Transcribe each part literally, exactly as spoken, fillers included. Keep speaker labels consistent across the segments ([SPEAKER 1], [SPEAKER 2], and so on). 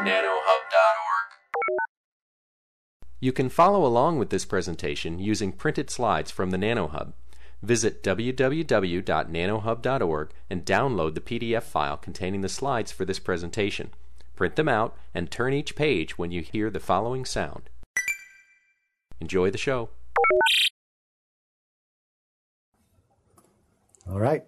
[SPEAKER 1] nanohub dot org.
[SPEAKER 2] You can follow along with this presentation using printed slides from the NanoHub. Visit w w w dot nanohub dot org and download the P D F file containing the slides for this presentation. Print them out and turn each page when you hear the following sound. Enjoy the show.
[SPEAKER 3] All right.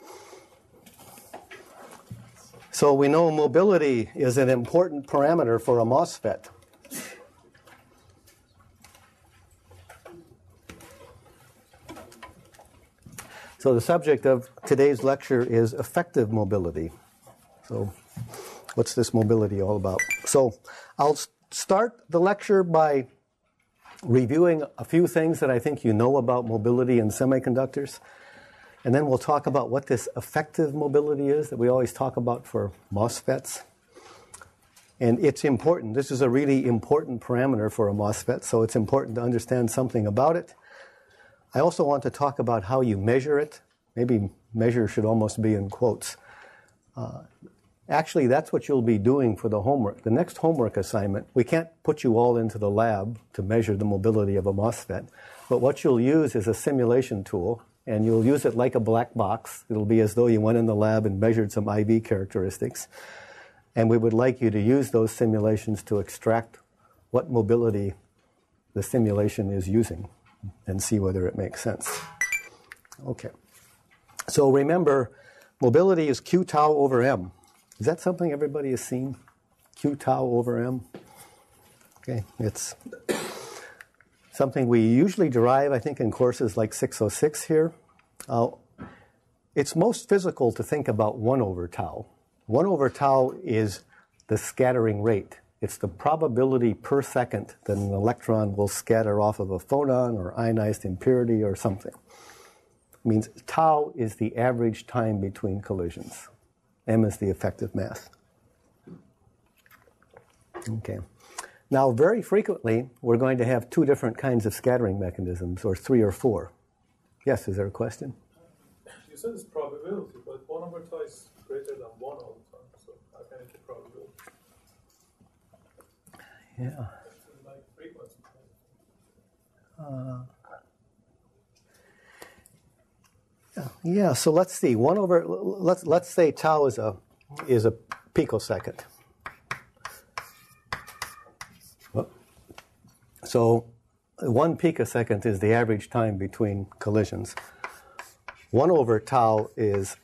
[SPEAKER 3] So we know mobility is an important parameter for a MOSFET. So the subject of today's lecture is effective mobility. So what's this mobility all about? So I'll start the lecture by reviewing a few things that I think you know about mobility in semiconductors. And then we'll talk about what this effective mobility is that we always talk about for MOSFETs. And it's important. This is a really important parameter for a MOSFET, so it's important to understand something about it. I also want to talk about how you measure it. Maybe measure should almost be in quotes. Uh, actually, that's what you'll be doing for the homework. The next homework assignment, we can't put you all into the lab to measure the mobility of a MOSFET, but what you'll use is a simulation tool, and you'll use it like a black box. It'll be as though you went in the lab and measured some I V characteristics. And we would like you to use those simulations to extract what mobility the simulation is using and see whether it makes sense. Okay. So remember, mobility is Q tau over M. Is that something everybody has seen? Q tau over M? Okay, it's something we usually derive, I think, in courses like six oh six here. Uh, it's most physical to think about one over tau. one over tau is the scattering rate. It's the probability per second that an electron will scatter off of a photon or ionized impurity or something. It means tau is the average time between collisions. M is the effective mass. Okay. Now, very frequently, we're going to have two different kinds of scattering mechanisms, or three or four. Yes, is there a question?
[SPEAKER 4] You said it's probability, but one over tau is greater than one all the time, so how can it be probability?
[SPEAKER 3] Yeah.
[SPEAKER 4] It's like frequency.
[SPEAKER 3] Uh, yeah, yeah, so let's see. One over, let's, let's say tau is a, is a picosecond. So one picosecond is the average time between collisions. One over tau is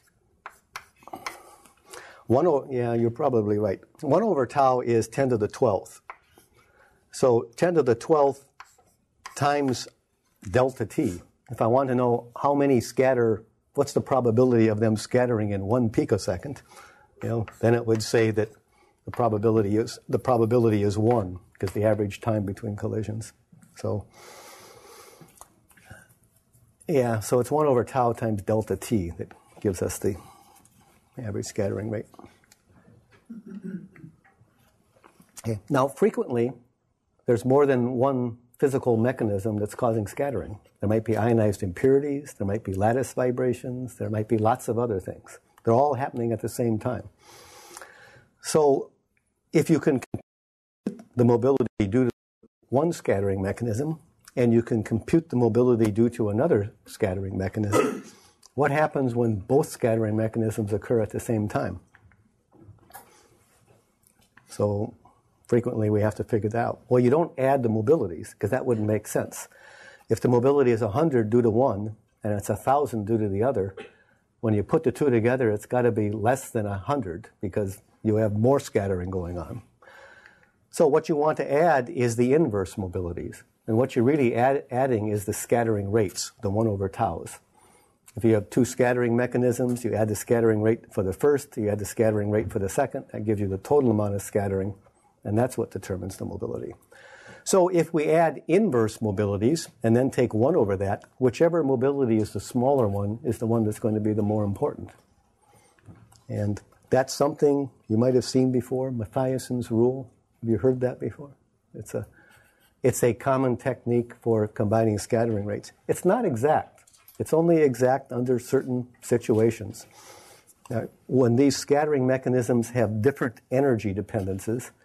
[SPEAKER 3] one. O, yeah, you're probably right. One over tau is ten to the twelfth. So ten to the twelfth times delta t. If I want to know how many scatter, what's the probability of them scattering in one picosecond, you know, then it would say that the probability is the probability is one, because the average time between collisions. So, yeah, so it's one over tau times delta t that gives us the average scattering rate. Okay. Now, frequently, there's more than one physical mechanism that's causing scattering. There might be ionized impurities, there might be lattice vibrations, there might be lots of other things. They're all happening at the same time. So, if you can compute the mobility due to one scattering mechanism, and you can compute the mobility due to another scattering mechanism, what happens when both scattering mechanisms occur at the same time? So frequently we have to figure that out. Well, you don't add the mobilities, because that wouldn't make sense. If the mobility is one hundred due to one, and it's one thousand due to the other, when you put the two together, it's got to be less than one hundred, because you have more scattering going on. So what you want to add is the inverse mobilities. And what you're really add, adding is the scattering rates, the one over taus. If you have two scattering mechanisms, you add the scattering rate for the first, you add the scattering rate for the second. That gives you the total amount of scattering, and that's what determines the mobility. So if we add inverse mobilities and then take one over that, whichever mobility is the smaller one is the one that's going to be the more important. And that's something you might have seen before, Mathiassen's rule. Have you heard that before? It's a, it's a common technique for combining scattering rates. It's not exact. It's only exact under certain situations. Now, when these scattering mechanisms have different energy dependencies,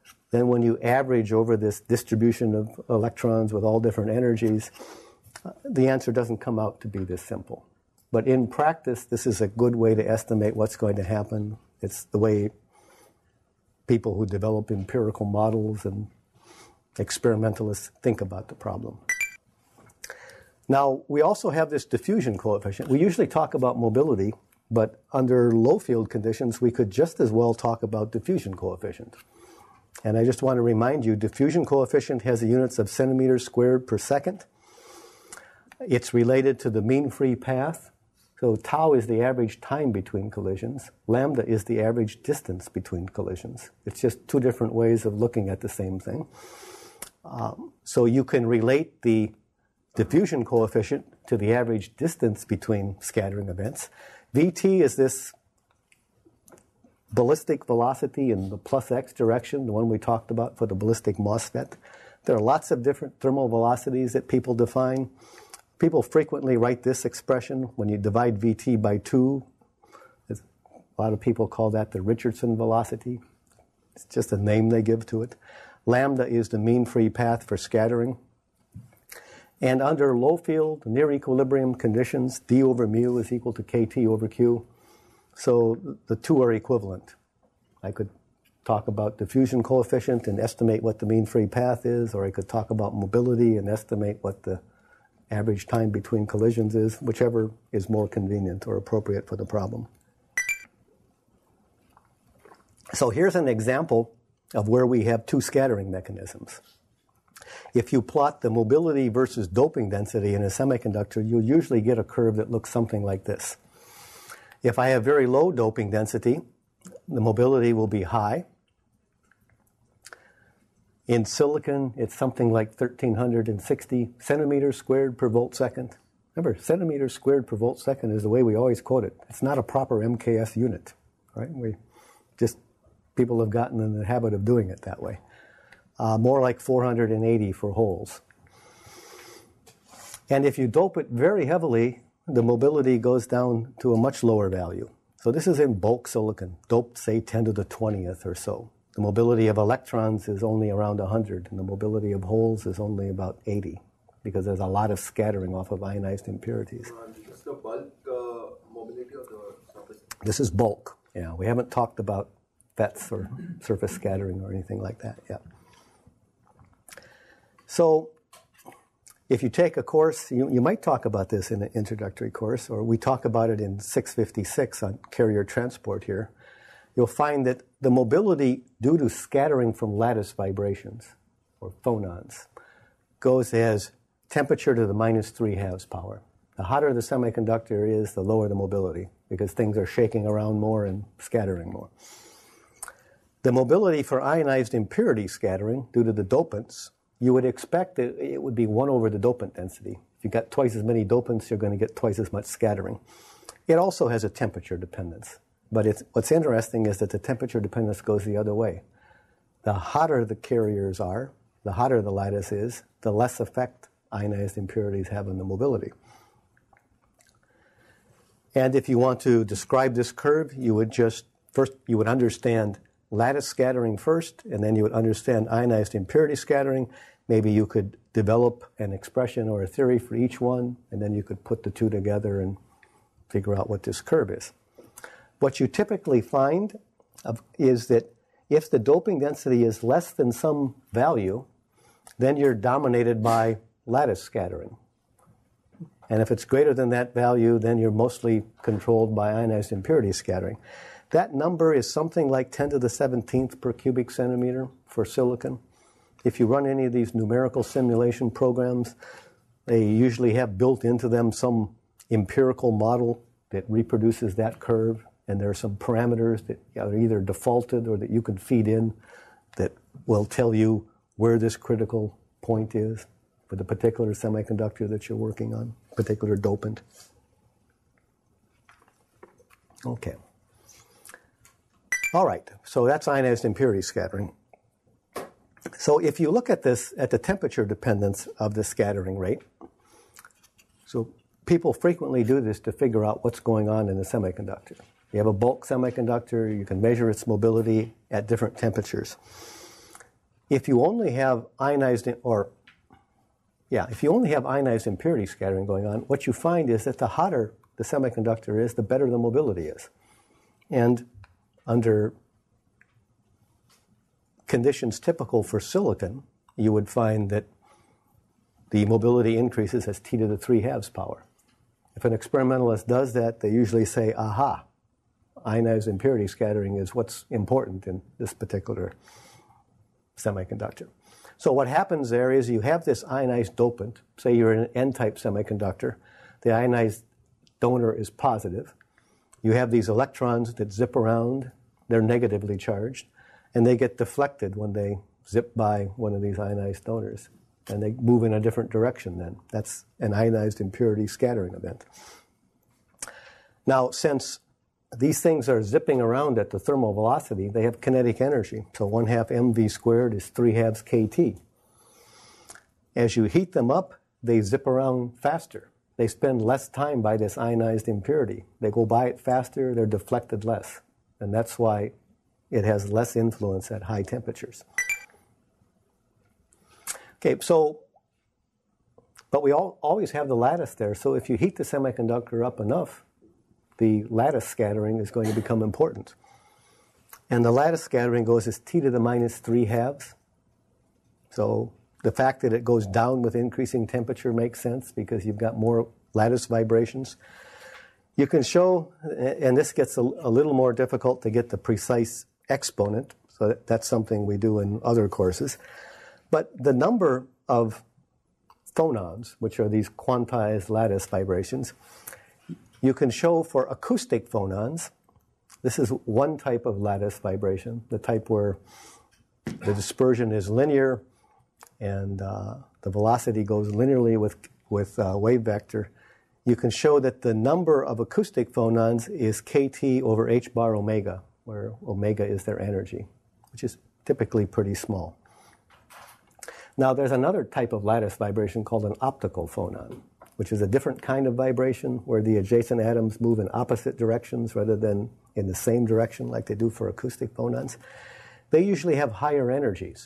[SPEAKER 3] then when you average over this distribution of electrons with all different energies, uh, the answer doesn't come out to be this simple. But in practice, this is a good way to estimate what's going to happen. It's the way people who develop empirical models and experimentalists think about the problem. Now, we also have this diffusion coefficient. We usually talk about mobility, but under low field conditions, we could just as well talk about diffusion coefficient. And I just want to remind you, diffusion coefficient has the units of centimeters squared per second. It's related to the mean free path. So tau is the average time between collisions. Lambda is the average distance between collisions. It's just two different ways of looking at the same thing. Um, so you can relate the diffusion coefficient to the average distance between scattering events. V T is this ballistic velocity in the plus x direction, the one we talked about for the ballistic MOSFET. There are lots of different thermal velocities that people define. People frequently write this expression when you divide V T by two. A lot of people call that the Richardson velocity. It's just a name they give to it. Lambda is the mean free path for scattering. And under low field, near equilibrium conditions, D over mu is equal to K T over Q. So the two are equivalent. I could talk about diffusion coefficient and estimate what the mean free path is, or I could talk about mobility and estimate what the average time between collisions is, whichever is more convenient or appropriate for the problem. So here's an example of where we have two scattering mechanisms. If you plot the mobility versus doping density in a semiconductor, you'll usually get a curve that looks something like this. If I have very low doping density, the mobility will be high. In silicon, it's something like one thousand three hundred sixty centimeters squared per volt second. Remember, centimeters squared per volt second is the way we always quote it. It's not a proper M K S unit, right? We just, people have gotten in the habit of doing it that way. Uh, more like four hundred eighty for holes. And if you dope it very heavily, the mobility goes down to a much lower value. So this is in bulk silicon, doped, say, ten to the twentieth or so. The mobility of electrons is only around one hundred, and the mobility of holes is only about eighty, because there's a lot of scattering off of ionized impurities.
[SPEAKER 5] Uh, this is the bulk uh, mobility of the surface?
[SPEAKER 3] This is bulk, yeah. We haven't talked about F E Ts or surface scattering or anything like that yet. So if you take a course, you, you might talk about this in an introductory course, or we talk about it in six fifty-six on carrier transport here. You'll find that the mobility due to scattering from lattice vibrations, or phonons, goes as temperature to the minus three halves power. The hotter the semiconductor is, the lower the mobility, because things are shaking around more and scattering more. The mobility for ionized impurity scattering, due to the dopants, you would expect that it would be one over the dopant density. If you got twice as many dopants, you're going to get twice as much scattering. It also has a temperature dependence. But it's, what's interesting is that the temperature dependence goes the other way. The hotter the carriers are, the hotter the lattice is, the less effect ionized impurities have on the mobility. And if you want to describe this curve, you would just, first, you would understand lattice scattering first, and then you would understand ionized impurity scattering. Maybe you could develop an expression or a theory for each one, and then you could put the two together and figure out what this curve is. What you typically find of, is that if the doping density is less than some value, then you're dominated by lattice scattering. And if it's greater than that value, then you're mostly controlled by ionized impurity scattering. That number is something like ten to the seventeenth per cubic centimeter for silicon. If you run any of these numerical simulation programs, they usually have built into them some empirical model that reproduces that curve, and there are some parameters that are either defaulted or that you can feed in that will tell you where this critical point is for the particular semiconductor that you're working on, particular dopant. Okay. All right, so that's ionized impurity scattering. So if you look at this, at the temperature dependence of the scattering rate, so people frequently do this to figure out what's going on in the semiconductor. You have a bulk semiconductor, you can measure its mobility at different temperatures. if you only have ionized, or yeah, if you only have ionized impurity scattering going on, what you find is that the hotter the semiconductor is, the better the mobility is. And under conditions typical for silicon, you would find that the mobility increases as t to the three halves power. If an experimentalist does that, they usually say, aha, ionized impurity scattering is what's important in this particular semiconductor. So what happens there is you have this ionized dopant. Say you're in an N-type semiconductor. The ionized donor is positive. You have these electrons that zip around. They're negatively charged. And they get deflected when they zip by one of these ionized donors. And they move in a different direction then. That's an ionized impurity scattering event. Now, since these things are zipping around at the thermal velocity, they have kinetic energy. So one half mv squared is three halves kt. As you heat them up, they zip around faster. They spend less time by this ionized impurity. They go by it faster, they're deflected less. And that's why it has less influence at high temperatures. Okay, so, but we all, always have the lattice there. So if you heat the semiconductor up enough, the lattice scattering is going to become important. And the lattice scattering goes as t to the minus three halves. So the fact that it goes down with increasing temperature makes sense because you've got more lattice vibrations. You can show, and this gets a, a little more difficult to get the precise exponent, so that, that's something we do in other courses. But the number of phonons, which are these quantized lattice vibrations, you can show for acoustic phonons. This is one type of lattice vibration, the type where the dispersion is linear and uh, the velocity goes linearly with, with uh, wave vector. You can show that the number of acoustic phonons is kT over h bar omega, where omega is their energy, which is typically pretty small. Now, there's another type of lattice vibration called an optical phonon, which is a different kind of vibration where the adjacent atoms move in opposite directions rather than in the same direction like they do for acoustic phonons. They usually have higher energies.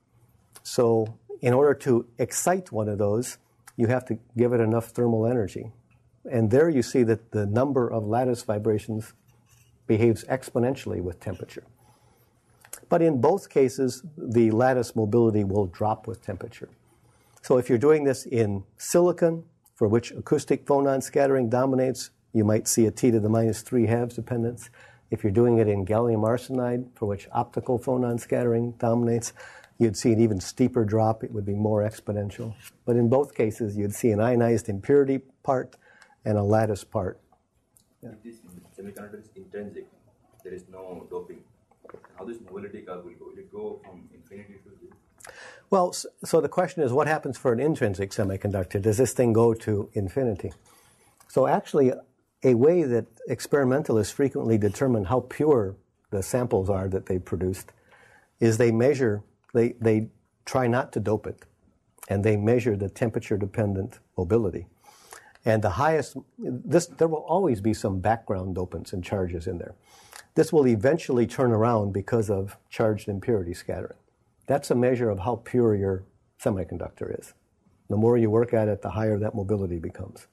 [SPEAKER 3] So in order to excite one of those, you have to give it enough thermal energy. And there you see that the number of lattice vibrations behaves exponentially with temperature. But in both cases, the lattice mobility will drop with temperature. So if you're doing this in silicon, for which acoustic phonon scattering dominates, you might see a t to the minus three halves dependence. If you're doing it in gallium arsenide, for which optical phonon scattering dominates, you'd see an even steeper drop. It would be more exponential. But in both cases, you'd see an ionized impurity part and a lattice part.
[SPEAKER 5] Yeah. This semiconductor is intrinsic. There is no doping. How this mobility curve will go? Will it go from infinity to zero?
[SPEAKER 3] Well, so the question is, what happens for an intrinsic semiconductor? Does this thing go to infinity? So actually, a way that experimentalists frequently determine how pure the samples are that they produced is they measure, they, they try not to dope it, and they measure the temperature-dependent mobility. And the highest, this, there will always be some background dopants and charges in there. This will eventually turn around because of charged impurity scattering. That's a measure of how pure your semiconductor is. The more you work at it, the higher that mobility becomes.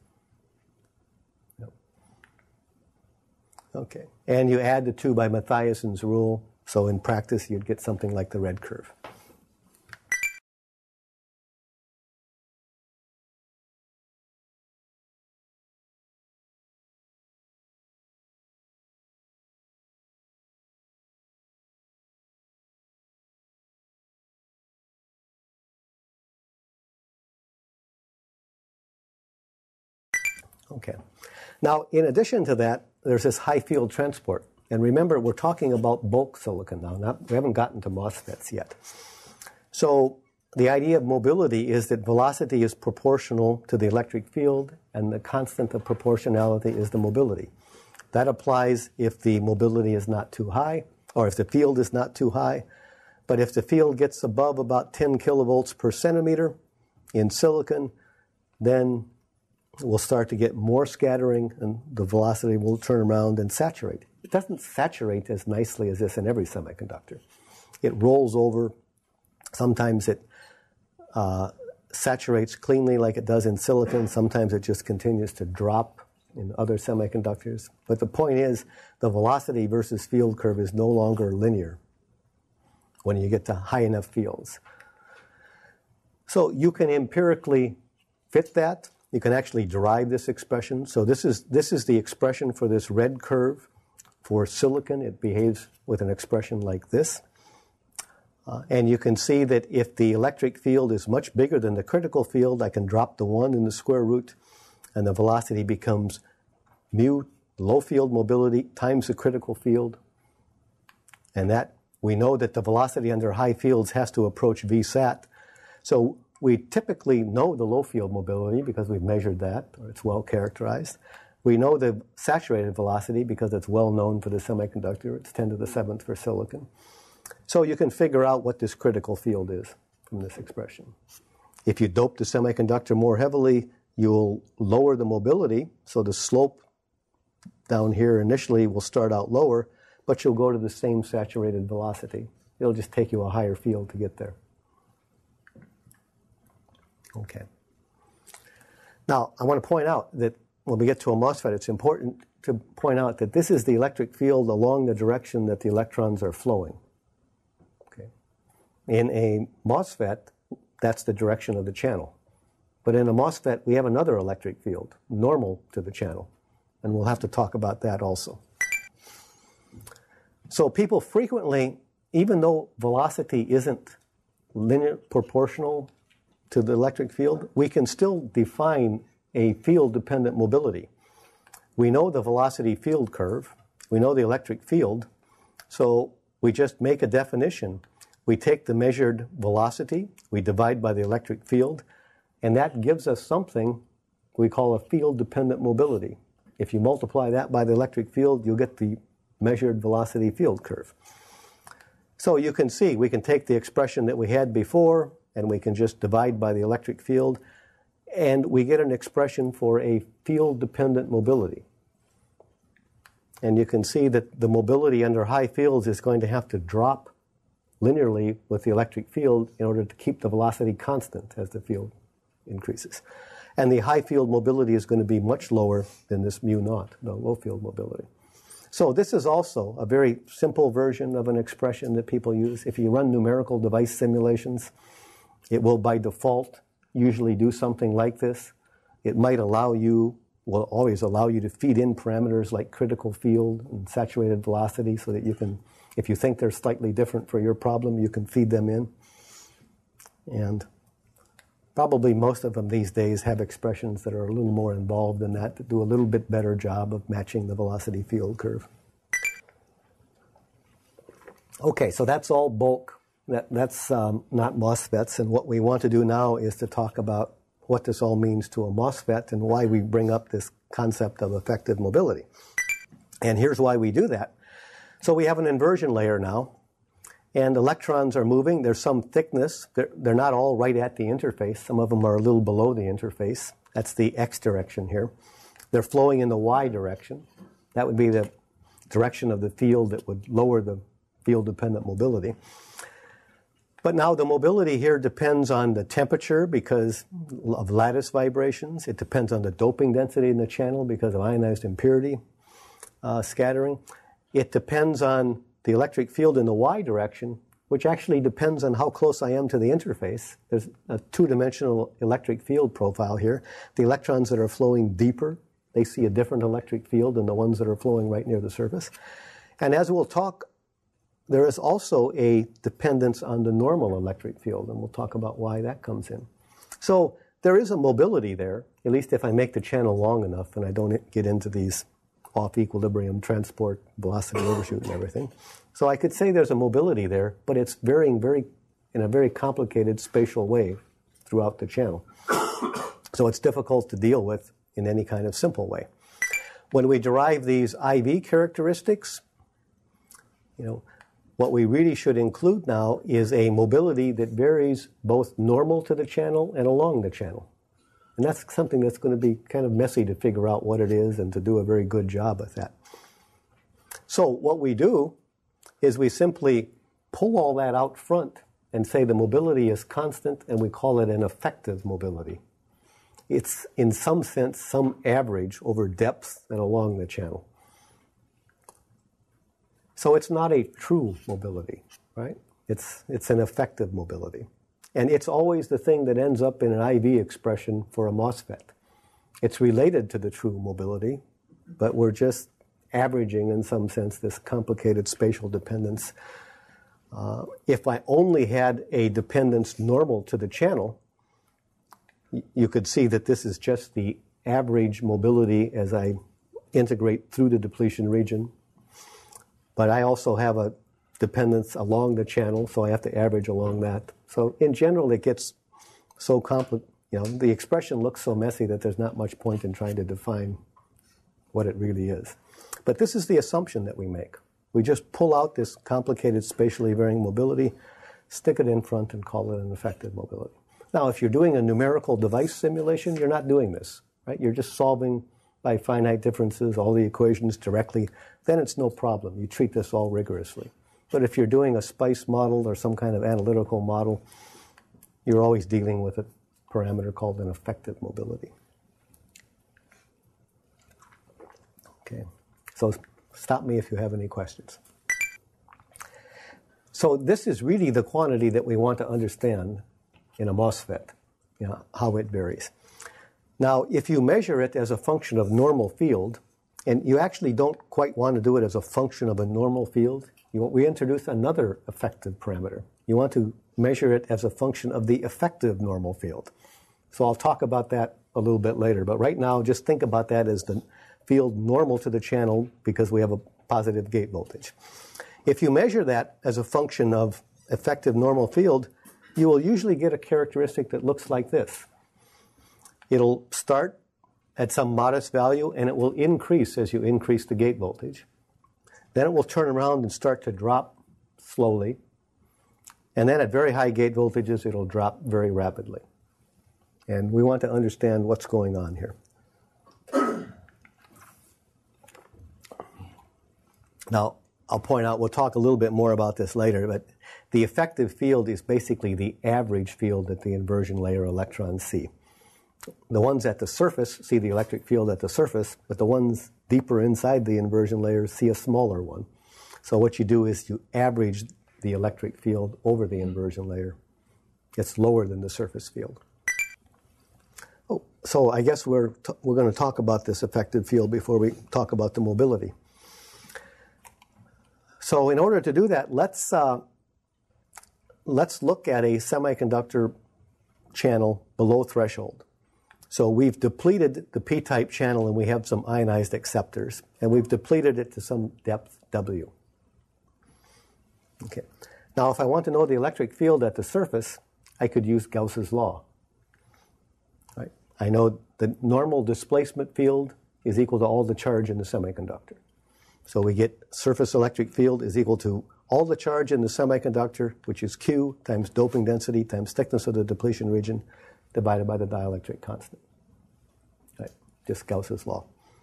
[SPEAKER 3] Yep. Okay. And you add the two by Mathiassen's rule, so in practice you'd get something like the red curve. Okay. Now, in addition to that, there's this high field transport. And remember, we're talking about bulk silicon now. Not, we haven't gotten to MOSFETs yet. So the idea of mobility is that velocity is proportional to the electric field, and the constant of proportionality is the mobility. That applies if the mobility is not too high, or if the field is not too high. But if the field gets above about ten kilovolts per centimeter in silicon, then we'll start to get more scattering, and the velocity will turn around and saturate. It doesn't saturate as nicely as this in every semiconductor. It rolls over Sometimes it uh, saturates cleanly like it does in silicon. Sometimes it just continues to drop in other semiconductors. But the point is, the velocity versus field curve is no longer linear when you get to high enough fields. So you can empirically fit that. You can actually derive this expression. So this is, this is the expression for this red curve. For silicon, it behaves with an expression like this. Uh, and you can see that if the electric field is much bigger than the critical field, I can drop the one in the square root, and the velocity becomes mu, low field mobility, times the critical field. And that, we know that the velocity under high fields has to approach V SAT. So we typically know the low field mobility because we've measured that, or it's well characterized. We know the saturated velocity because it's well known for the semiconductor. It's ten to the seventh for silicon. So you can figure out what this critical field is from this expression. If you dope the semiconductor more heavily, you'll lower the mobility. So the slope down here initially will start out lower, but you'll go to the same saturated velocity. It'll just take you a higher field to get there. Okay. Now, I want to point out that when we get to a MOSFET, it's important to point out that this is the electric field along the direction that the electrons are flowing. Okay. In a MOSFET, that's the direction of the channel. But in a MOSFET, we have another electric field, normal to the channel. And we'll have to talk about that also. So people frequently, even though velocity isn't linear proportional to the electric field, we can still define a field-dependent mobility. We know the velocity field curve. We know the electric field. So we just make a definition. We take the measured velocity, we divide by the electric field, and that gives us something we call a field-dependent mobility. If you multiply that by the electric field, you'll get the measured velocity field curve. So you can see, we can take the expression that we had before, and we can just divide by the electric field, and we get an expression for a field-dependent mobility. And you can see that the mobility under high fields is going to have to drop linearly with the electric field in order to keep the velocity constant as the field increases. And the high field mobility is going to be much lower than this mu naught, the low field mobility. So this is also a very simple version of an expression that people use. If you run numerical device simulations, it will by default usually do something like this. It might allow you, will always allow you to feed in parameters like critical field and saturated velocity so that you can, if you think they're slightly different for your problem, you can feed them in. And probably most of them these days have expressions that are a little more involved than that, that do a little bit better job of matching the velocity field curve. Okay, so that's all bulk. That, that's um, not MOSFETs, and what we want to do now is to talk about what this all means to a MOSFET and why we bring up this concept of effective mobility. And here's why we do that. So we have an inversion layer now, and electrons are moving. There's some thickness. They're, they're not all right at the interface. Some of them are a little below the interface. That's the X direction here. They're flowing in the Y direction. That would be the direction of the field that would lower the field-dependent mobility. But now the mobility here depends on the temperature because of lattice vibrations. It depends on the doping density in the channel because of ionized impurity uh, scattering. It depends on the electric field in the Y direction, which actually depends on how close I am to the interface. There's a two-dimensional electric field profile here. The electrons that are flowing deeper, they see a different electric field than the ones that are flowing right near the surface. And as we'll talk, there is also a dependence on the normal electric field, and we'll talk about why that comes in. So there is a mobility there, at least if I make the channel long enough and I don't get into these off-equilibrium transport, velocity overshoot and everything. So I could say there's a mobility there, but it's varying very, in a very complicated spatial way throughout the channel. So it's difficult to deal with in any kind of simple way. When we derive these I V characteristics, you know, what we really should include now is a mobility that varies both normal to the channel and along the channel. And that's something that's going to be kind of messy to figure out what it is and to do a very good job with that. So what we do is we simply pull all that out front and say the mobility is constant, and we call it an effective mobility. It's, in some sense, some average over depth and along the channel. So it's not a true mobility, right? It's, it's an effective mobility. And it's always the thing that ends up in an I V expression for a MOSFET. It's related to the true mobility, but we're just averaging, in some sense, this complicated spatial dependence. Uh, if I only had a dependence normal to the channel, y- you could see that this is just the average mobility as I integrate through the depletion region. But I also have a dependence along the channel, so I have to average along that. So in general, it gets so complicated. You know, the expression looks so messy that there's not much point in trying to define what it really is. But this is the assumption that we make. We just pull out this complicated spatially varying mobility, stick it in front, and call it an effective mobility. Now, if you're doing a numerical device simulation, you're not doing this, right? You're just solving by finite differences all the equations directly. Then it's no problem. You treat this all rigorously. But if you're doing a SPICE model or some kind of analytical model, you're always dealing with a parameter called an effective mobility. Okay, so stop me if you have any questions. So this is really the quantity that we want to understand in a MOSFET, you know, how it varies. Now, if you measure it as a function of normal field, and you actually don't quite want to do it as a function of a normal field, you want, we introduce another effective parameter. You want to measure it as a function of the effective normal field. So I'll talk about that a little bit later, but right now just think about that as the field normal to the channel because we have a positive gate voltage. If you measure that as a function of effective normal field, you will usually get a characteristic that looks like this. It'll start at some modest value and it will increase as you increase the gate voltage. Then it will turn around and start to drop slowly. And then at very high gate voltages, it'll drop very rapidly. And we want to understand what's going on here. Now, I'll point out, we'll talk a little bit more about this later, but the effective field is basically the average field that the inversion layer electrons see. The ones at the surface see the electric field at the surface, but the ones deeper inside the inversion layer see a smaller one. So what you do is you average the electric field over the inversion layer. It's lower than the surface field. Oh, so I guess we're, t- we're going to talk about this effective field before we talk about the mobility. So in order to do that, let's, uh, let's look at a semiconductor channel below threshold. So we've depleted the p-type channel and we have some ionized acceptors. And we've depleted it to some depth W. Okay. Now if I want to know the electric field at the surface, I could use Gauss's law. Right? I know the normal displacement field is equal to all the charge in the semiconductor. So we get surface electric field is equal to all the charge in the semiconductor, which is Q times doping density times thickness of the depletion region, divided by the dielectric constant. Right? Just Gauss's law.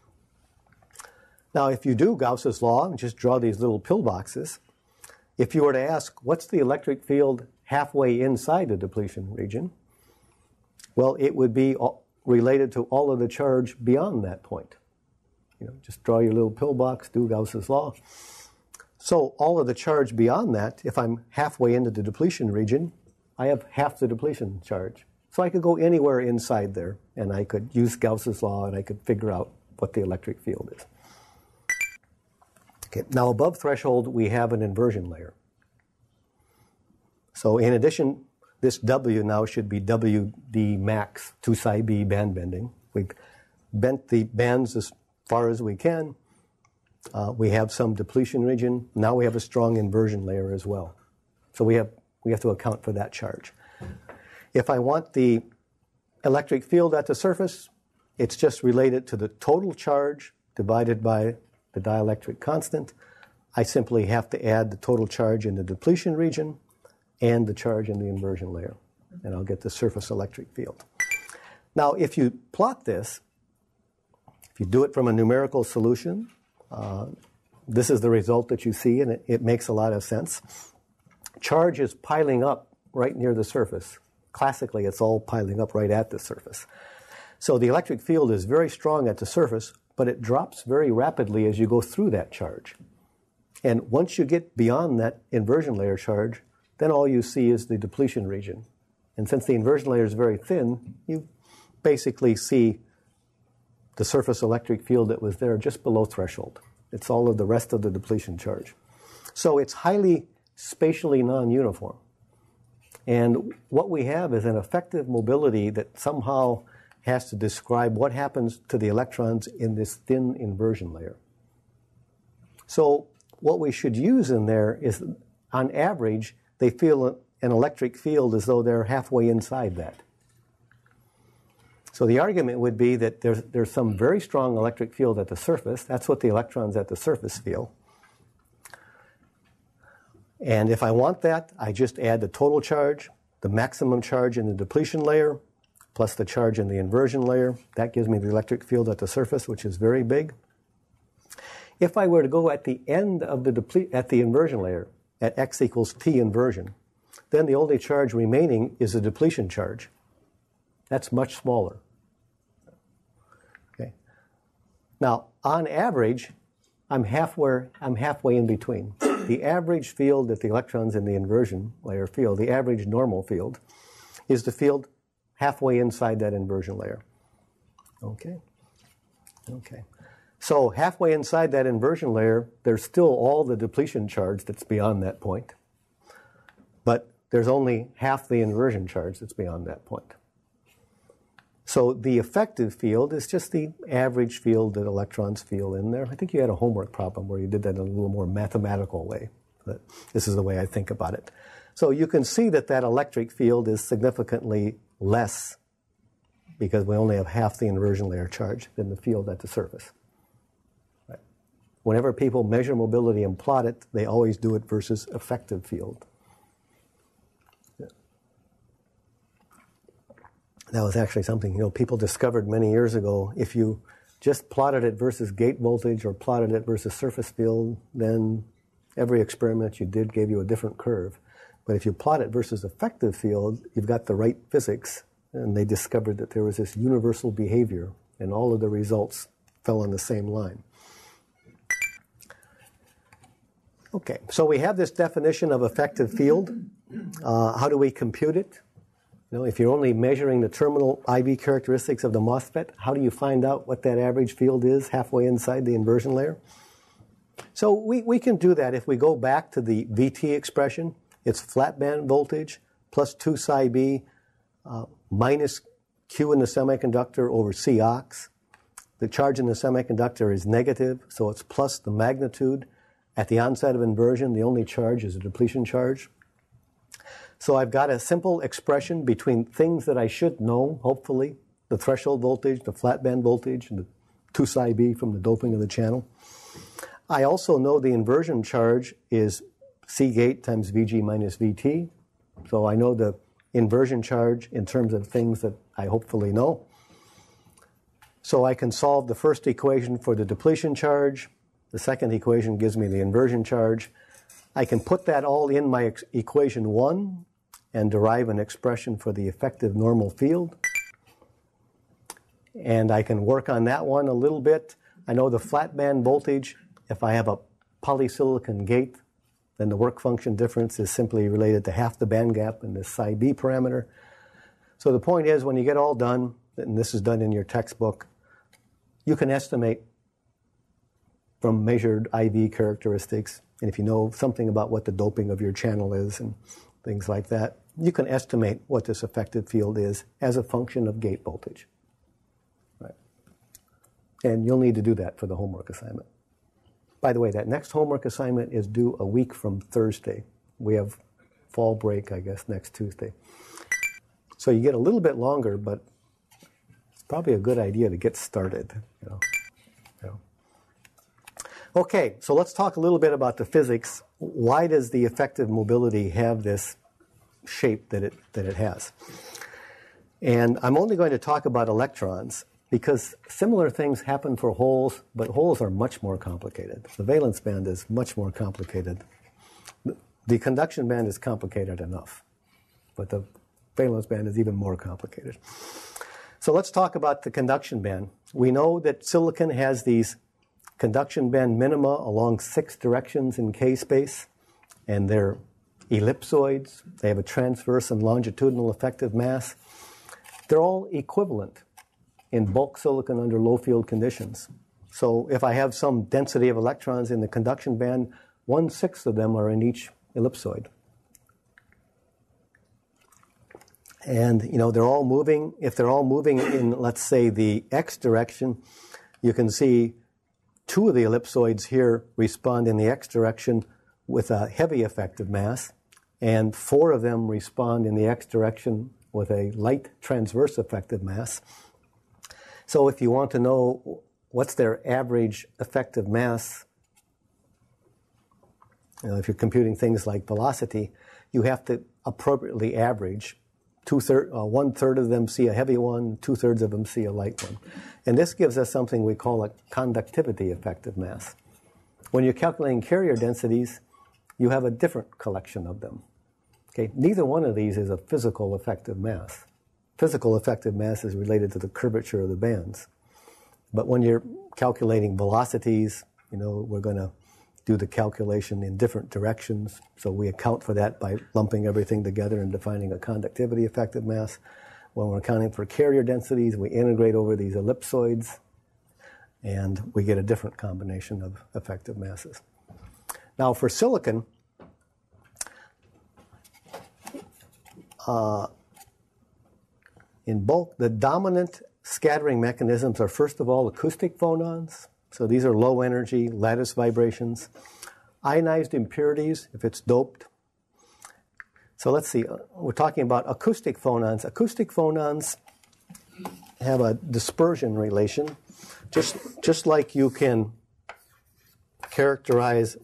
[SPEAKER 3] Now, if you do Gauss's law and just draw these little pillboxes, if you were to ask, what's the electric field halfway inside the depletion region? Well, it would be related to all of the charge beyond that point. You know, just draw your little pillbox, do Gauss's law. So all of the charge beyond that, if I'm halfway into the depletion region, I have half the depletion charge. So I could go anywhere inside there, and I could use Gauss's law, and I could figure out what the electric field is. Okay, now above threshold, we have an inversion layer. So in addition, this W now should be W D max, two psi B band bending. We've bent the bands as far as we can. Uh, we have some depletion region. Now we have a strong inversion layer as well. So we have, we have to account for that charge. If I want the electric field at the surface, it's just related to the total charge divided by the dielectric constant. I simply have to add the total charge in the depletion region and the charge in the inversion layer, and I'll get the surface electric field. Now, if you plot this, if you do it from a numerical solution, uh, this is the result that you see, and it, it makes a lot of sense. Charge is piling up right near the surface. Classically, it's all piling up right at the surface. So the electric field is very strong at the surface, but it drops very rapidly as you go through that charge. And once you get beyond that inversion layer charge, then all you see is the depletion region. And since the inversion layer is very thin, you basically see the surface electric field that was there just below threshold. It's all of the rest of the depletion charge. So it's highly spatially non-uniform. And what we have is an effective mobility that somehow has to describe what happens to the electrons in this thin inversion layer. So what we should use in there is, on average, they feel an electric field as though they're halfway inside that. So the argument would be that there's, there's some very strong electric field at the surface. That's what the electrons at the surface feel. And if I want that, I just add the total charge, the maximum charge in the depletion layer, plus the charge in the inversion layer. That gives me the electric field at the surface, which is very big. If I were to go at the end of the deple- at the inversion layer, at x equals t inversion, then the only charge remaining is the depletion charge. That's much smaller. Okay. Now, on average, I'm halfway, I'm halfway in between. The average field that the electrons in the inversion layer feel, the average normal field, is the field halfway inside that inversion layer. Okay. Okay. So halfway inside that inversion layer, there's still all the depletion charge that's beyond that point. But there's only half the inversion charge that's beyond that point. So the effective field is just the average field that electrons feel in there. I think you had a homework problem where you did that in a little more mathematical way. But this is the way I think about it. So you can see that that electric field is significantly less because we only have half the inversion layer charge than the field at the surface. Right. Whenever people measure mobility and plot it, they always do it versus effective field. That was actually something, you know, people discovered many years ago. If you just plotted it versus gate voltage or plotted it versus surface field, then every experiment you did gave you a different curve. But if you plot it versus effective field, you've got the right physics. And they discovered that there was this universal behavior, and all of the results fell on the same line. Okay, so we have this definition of effective field. Uh, how do we compute it? You know, if you're only measuring the terminal I V characteristics of the MOSFET, how do you find out what that average field is halfway inside the inversion layer? So we, we can do that if we go back to the V T expression. It's flat band voltage plus two psi B uh, minus Q in the semiconductor over C ox. The charge in the semiconductor is negative, so it's plus the magnitude. At the onset of inversion, the only charge is a depletion charge. So I've got a simple expression between things that I should know, hopefully, the threshold voltage, the flat band voltage, and the two psi B from the doping of the channel. I also know the inversion charge is C gate times V G minus V T. So I know the inversion charge in terms of things that I hopefully know. So I can solve the first equation for the depletion charge. The second equation gives me the inversion charge. I can put that all in my ex- equation one and derive an expression for the effective normal field. And I can work on that one a little bit. I know the flat band voltage. If I have a polysilicon gate, then the work function difference is simply related to half the band gap in this psi B parameter. So the point is, when you get all done, and this is done in your textbook, you can estimate from measured I V characteristics, and if you know something about what the doping of your channel is and things like that, you can estimate what this effective field is as a function of gate voltage. Right. And you'll need to do that for the homework assignment. By the way, that next homework assignment is due a week from Thursday. We have fall break, I guess, next Tuesday. So you get a little bit longer, but it's probably a good idea to get started. You know. You know. Okay, so let's talk a little bit about the physics. Why does the effective mobility have this shape that it, that it has? And I'm only going to talk about electrons because similar things happen for holes, but holes are much more complicated. The valence band is much more complicated. The conduction band is complicated enough. but the valence band is even more complicated. So let's talk about the conduction band. We know that silicon has these conduction band minima along six directions in K space, and they're ellipsoids. They have a transverse and longitudinal effective mass. They're all equivalent in bulk silicon under low field conditions. So if I have some density of electrons in the conduction band, one-sixth of them are in each ellipsoid. And, you know, they're all moving. If they're all moving in, let's say, the x direction, you can see two of the ellipsoids here respond in the x direction with a heavy effective mass, and four of them respond in the x direction with a light transverse effective mass. So if you want to know what's their average effective mass, you know, if you're computing things like velocity, you have to appropriately average. Two-third, uh, one-third of them see a heavy one, two-thirds of them see a light one. And this gives us something we call a conductivity effective mass. When you're calculating carrier densities, you have a different collection of them. Okay, neither one of these is a physical effective mass. Physical effective mass is related to the curvature of the bands. But when you're calculating velocities, you know, we're going to do the calculation in different directions. So we account for that by lumping everything together and defining a conductivity effective mass. When we're accounting for carrier densities, we integrate over these ellipsoids, and we get a different combination of effective masses. Now for silicon, uh, in bulk, the dominant scattering mechanisms are, first of all, acoustic phonons. So these are low energy lattice vibrations. Ionized impurities, if it's doped. So let's see, we're talking about acoustic phonons. Acoustic phonons have a dispersion relation. Just, just like you can characterize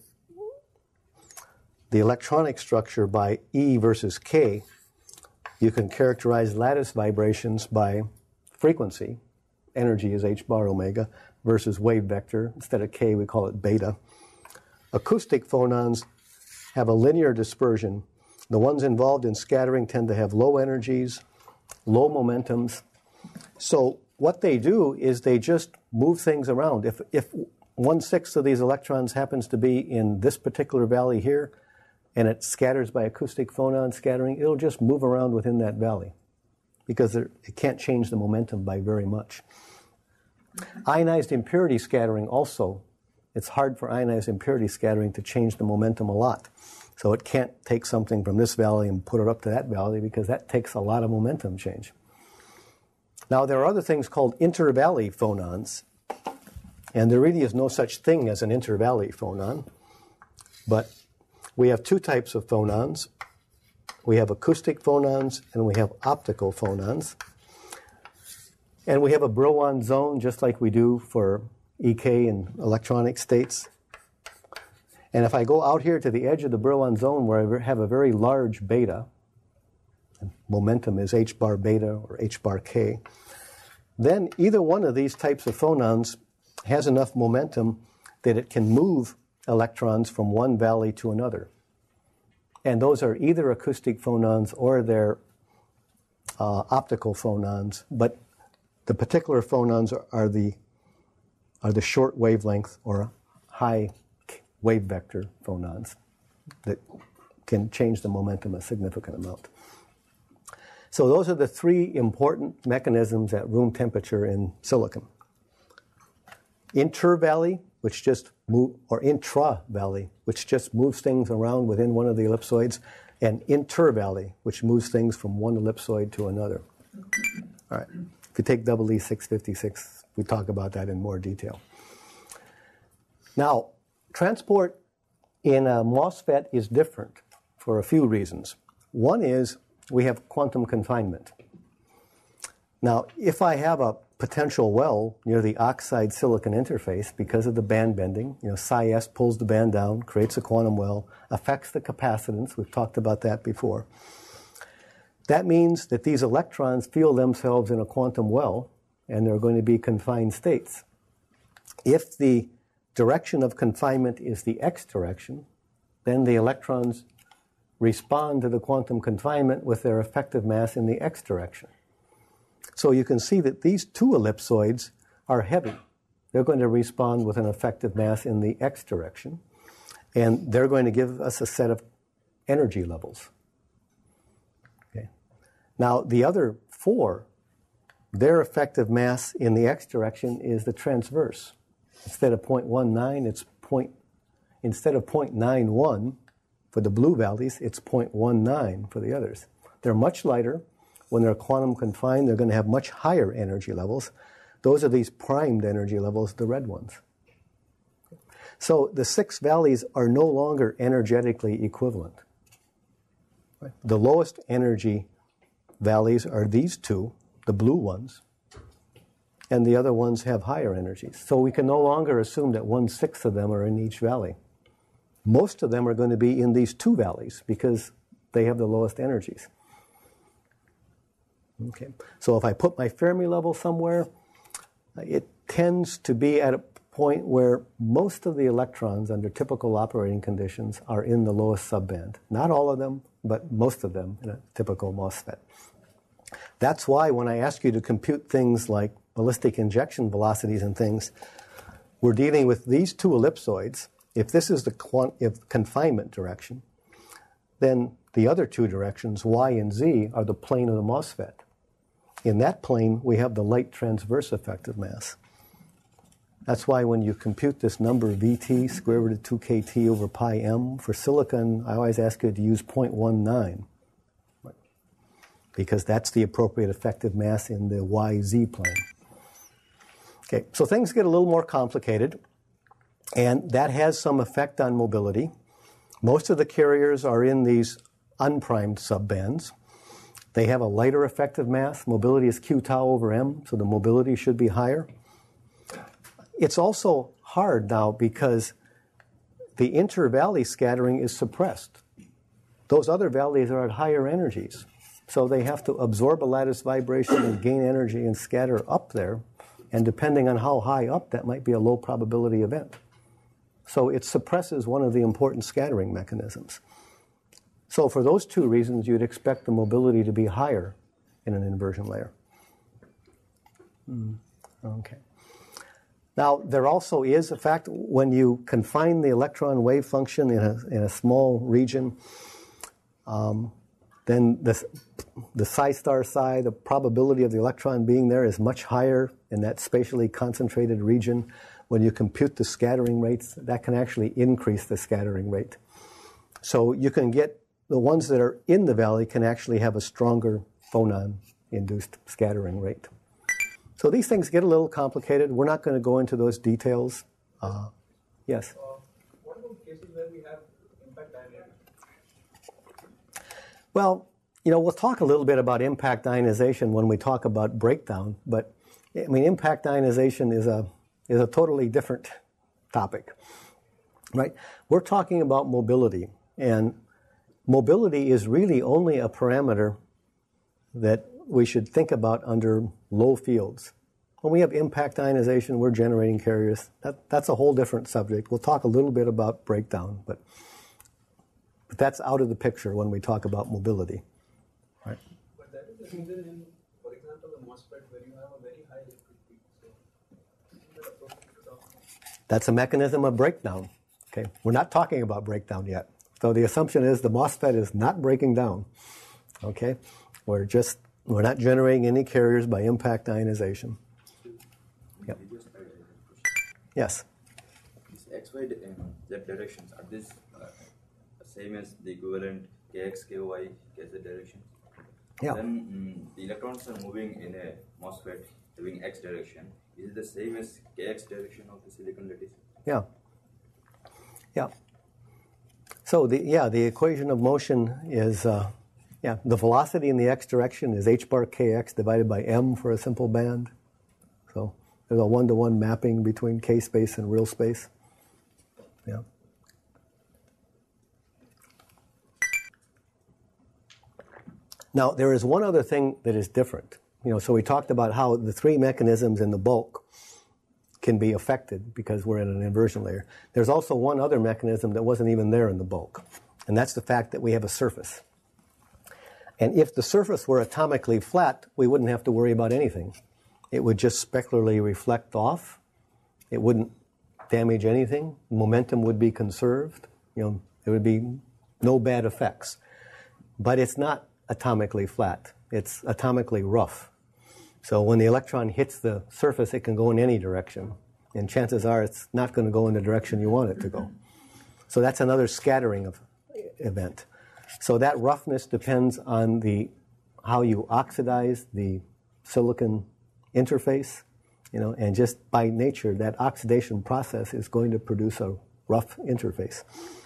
[SPEAKER 3] the electronic structure by E versus K, you can characterize lattice vibrations by frequency. Energy is h bar omega versus wave vector. Instead of K, we call it beta. Acoustic phonons have a linear dispersion. The ones involved in scattering tend to have low energies, low momentums. So what they do is they just move things around. If, if one-sixth of these electrons happens to be in this particular valley here, and it scatters by acoustic phonon scattering, it'll just move around within that valley because it can't change the momentum by very much. Ionized impurity scattering also, it's hard for ionized impurity scattering to change the momentum a lot. So it can't take something from this valley and put it up to that valley because that takes a lot of momentum change. Now there are other things called intervalley phonons, and there really is no such thing as an intervalley phonon, but we have two types of phonons. We have acoustic phonons and we have optical phonons. And we have a Brillouin zone just like we do for E K and electronic states. And if I go out here to the edge of the Brillouin zone where I have a very large beta, momentum is h bar beta or h bar k, then either one of these types of phonons has enough momentum that it can move electrons from one valley to another. And those are either acoustic phonons or they're uh, optical phonons, but the particular phonons are, are the are the short wavelength or high wave vector phonons that can change the momentum a significant amount. So those are the three important mechanisms at room temperature in silicon. Intervalley, which just move, or intravalley, which just moves things around within one of the ellipsoids, and intervalley, which moves things from one ellipsoid to another. All right. If you take double E six fifty-six, we talk about that in more detail. Now, transport in a MOSFET is different for a few reasons. One is we have quantum confinement. Now, if I have a potential well near the oxide silicon interface because of the band bending, you know, psi s pulls the band down, creates a quantum well, affects the capacitance. We've talked about that before. That means that these electrons feel themselves in a quantum well, and they're going to be confined states. If the direction of confinement is the x direction, then the electrons respond to the quantum confinement with their effective mass in the x direction. So you can see that these two ellipsoids are heavy. They're going to respond with an effective mass in the x direction, and they're going to give us a set of energy levels. Okay. Now, the other four, their effective mass in the x direction is the transverse. Instead of zero point one nine, it's point, instead of zero point nine one for the blue valleys, it's zero point one nine for the others. They're much lighter. When they're quantum confined, they're going to have much higher energy levels. Those are these primed energy levels, the red ones. So the six valleys are no longer energetically equivalent. Right? The lowest energy valleys are these two, the blue ones, and the other ones have higher energies. So we can no longer assume that one-sixth of them are in each valley. Most of them are going to be in these two valleys because they have the lowest energies. Okay. So if I put my Fermi level somewhere, it tends to be at a point where most of the electrons under typical operating conditions are in the lowest subband. Not all of them, but most of them in a typical MOSFET. That's why when I ask you to compute things like ballistic injection velocities and things, we're dealing with these two ellipsoids. If this is the quant- if confinement direction, then the other two directions, y and z, are the plane of the MOSFET. In that plane, we have the light transverse effective mass. That's why when you compute this number Vt, square root of two k T over pi m, for silicon, I always ask you to use zero point one nine. Right? Because that's the appropriate effective mass in the Y Z plane. Okay, so things get a little more complicated, and that has some effect on mobility. Most of the carriers are in these unprimed subbands. They have a lighter effective mass. Mobility is q tau over m, so the mobility should be higher. It's also hard now because the inter-valley scattering is suppressed. Those other valleys are at higher energies, so they have to absorb a lattice vibration and gain energy and scatter up there, and depending on how high up, that might be a low probability event. So it suppresses one of the important scattering mechanisms. So for those two reasons, you'd expect the mobility to be higher in an inversion layer. Mm, okay. Now, there also is a fact, when you confine the electron wave function in a, in a small region, um, then the, the psi star psi, the probability of the electron being there is much higher in that spatially concentrated region. When you compute the scattering rates, that can actually increase the scattering rate. So you can get the ones that are in the valley can actually have a stronger phonon-induced scattering rate. So these things get a little complicated. We're not going to go into those details. Uh, yes?
[SPEAKER 4] Uh, what about cases where we have impact ionization?
[SPEAKER 3] Well, you know, we'll talk a little bit about impact ionization when we talk about breakdown, but I mean, impact ionization is a is a totally different topic, right? We're talking about mobility, and mobility is really only a parameter that we should think about under low fields. When we have impact ionization, we're generating carriers. That, that's a whole different subject. We'll talk a little bit about breakdown, but, but that's out of the picture when we talk about mobility. Right?
[SPEAKER 4] But that is the reason in, for example, the MOSFET where you have a very high electric peak. So isn't that appropriate to talk about?
[SPEAKER 3] That's a mechanism of breakdown. Okay, we're not talking about breakdown yet. So the assumption is the MOSFET is not breaking down. Okay, we're just we're not generating any carriers by impact ionization. Yep. Yes.
[SPEAKER 5] These X, Y, um, Z directions are this uh, same as the equivalent K X, K Y, K Z directions?
[SPEAKER 3] Yeah.
[SPEAKER 5] Then um, the electrons are moving in a MOSFET having X direction. Is it the same as K X direction of the silicon lattice?
[SPEAKER 3] Yeah. Yeah. So the yeah the equation of motion is uh, yeah the velocity in the x direction is h bar kx divided by m for a simple band. So there's a one-to-one mapping between k space and real space. Yeah. Now there is one other thing that is different. You know, so we talked about how the three mechanisms in the bulk can be affected because we're in an inversion layer. There's also one other mechanism that wasn't even there in the bulk, and that's the fact that we have a surface. And if the surface were atomically flat, we wouldn't have to worry about anything. It would just specularly reflect off. It wouldn't damage anything. Momentum would be conserved. You know, there would be no bad effects. But it's not atomically flat. It's atomically rough. So when the electron hits the surface, it can go in any direction. And chances are it's not going to go in the direction you want it to go. So that's another scattering of event. So that roughness depends on the how you oxidize the silicon interface, you know, and just by nature, that oxidation process is going to produce a rough interface.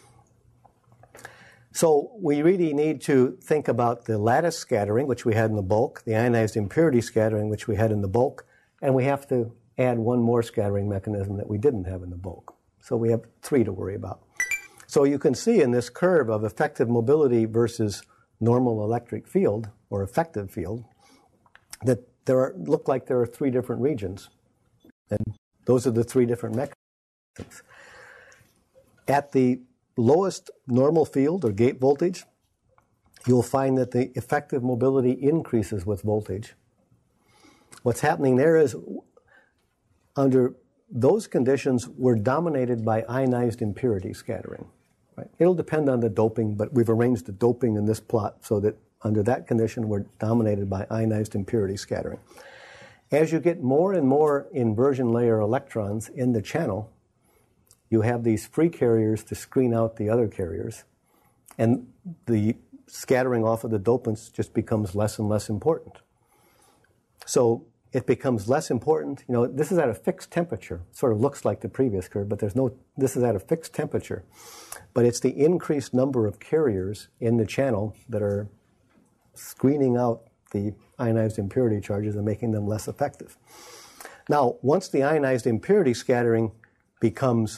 [SPEAKER 3] So we really need to think about the lattice scattering, which we had in the bulk, the ionized impurity scattering, which we had in the bulk, and we have to add one more scattering mechanism that we didn't have in the bulk. So we have three to worry about. So you can see in this curve of effective mobility versus normal electric field, or effective field, that there are, look like there are three different regions. And those are the three different mechanisms. At the lowest normal field, or gate voltage, you'll find that the effective mobility increases with voltage. What's happening there is, under those conditions, we're dominated by ionized impurity scattering. Right? It'll depend on the doping, but we've arranged the doping in this plot so that under that condition, we're dominated by ionized impurity scattering. As you get more and more inversion layer electrons in the channel, you have these free carriers to screen out the other carriers, and the scattering off of the dopants just becomes less and less important. So it becomes less important. You know, this is at a fixed temperature. It sort of looks like the previous curve, but there's no, this is at a fixed temperature. But it's the increased number of carriers in the channel that are screening out the ionized impurity charges and making them less effective. Now, once the ionized impurity scattering becomes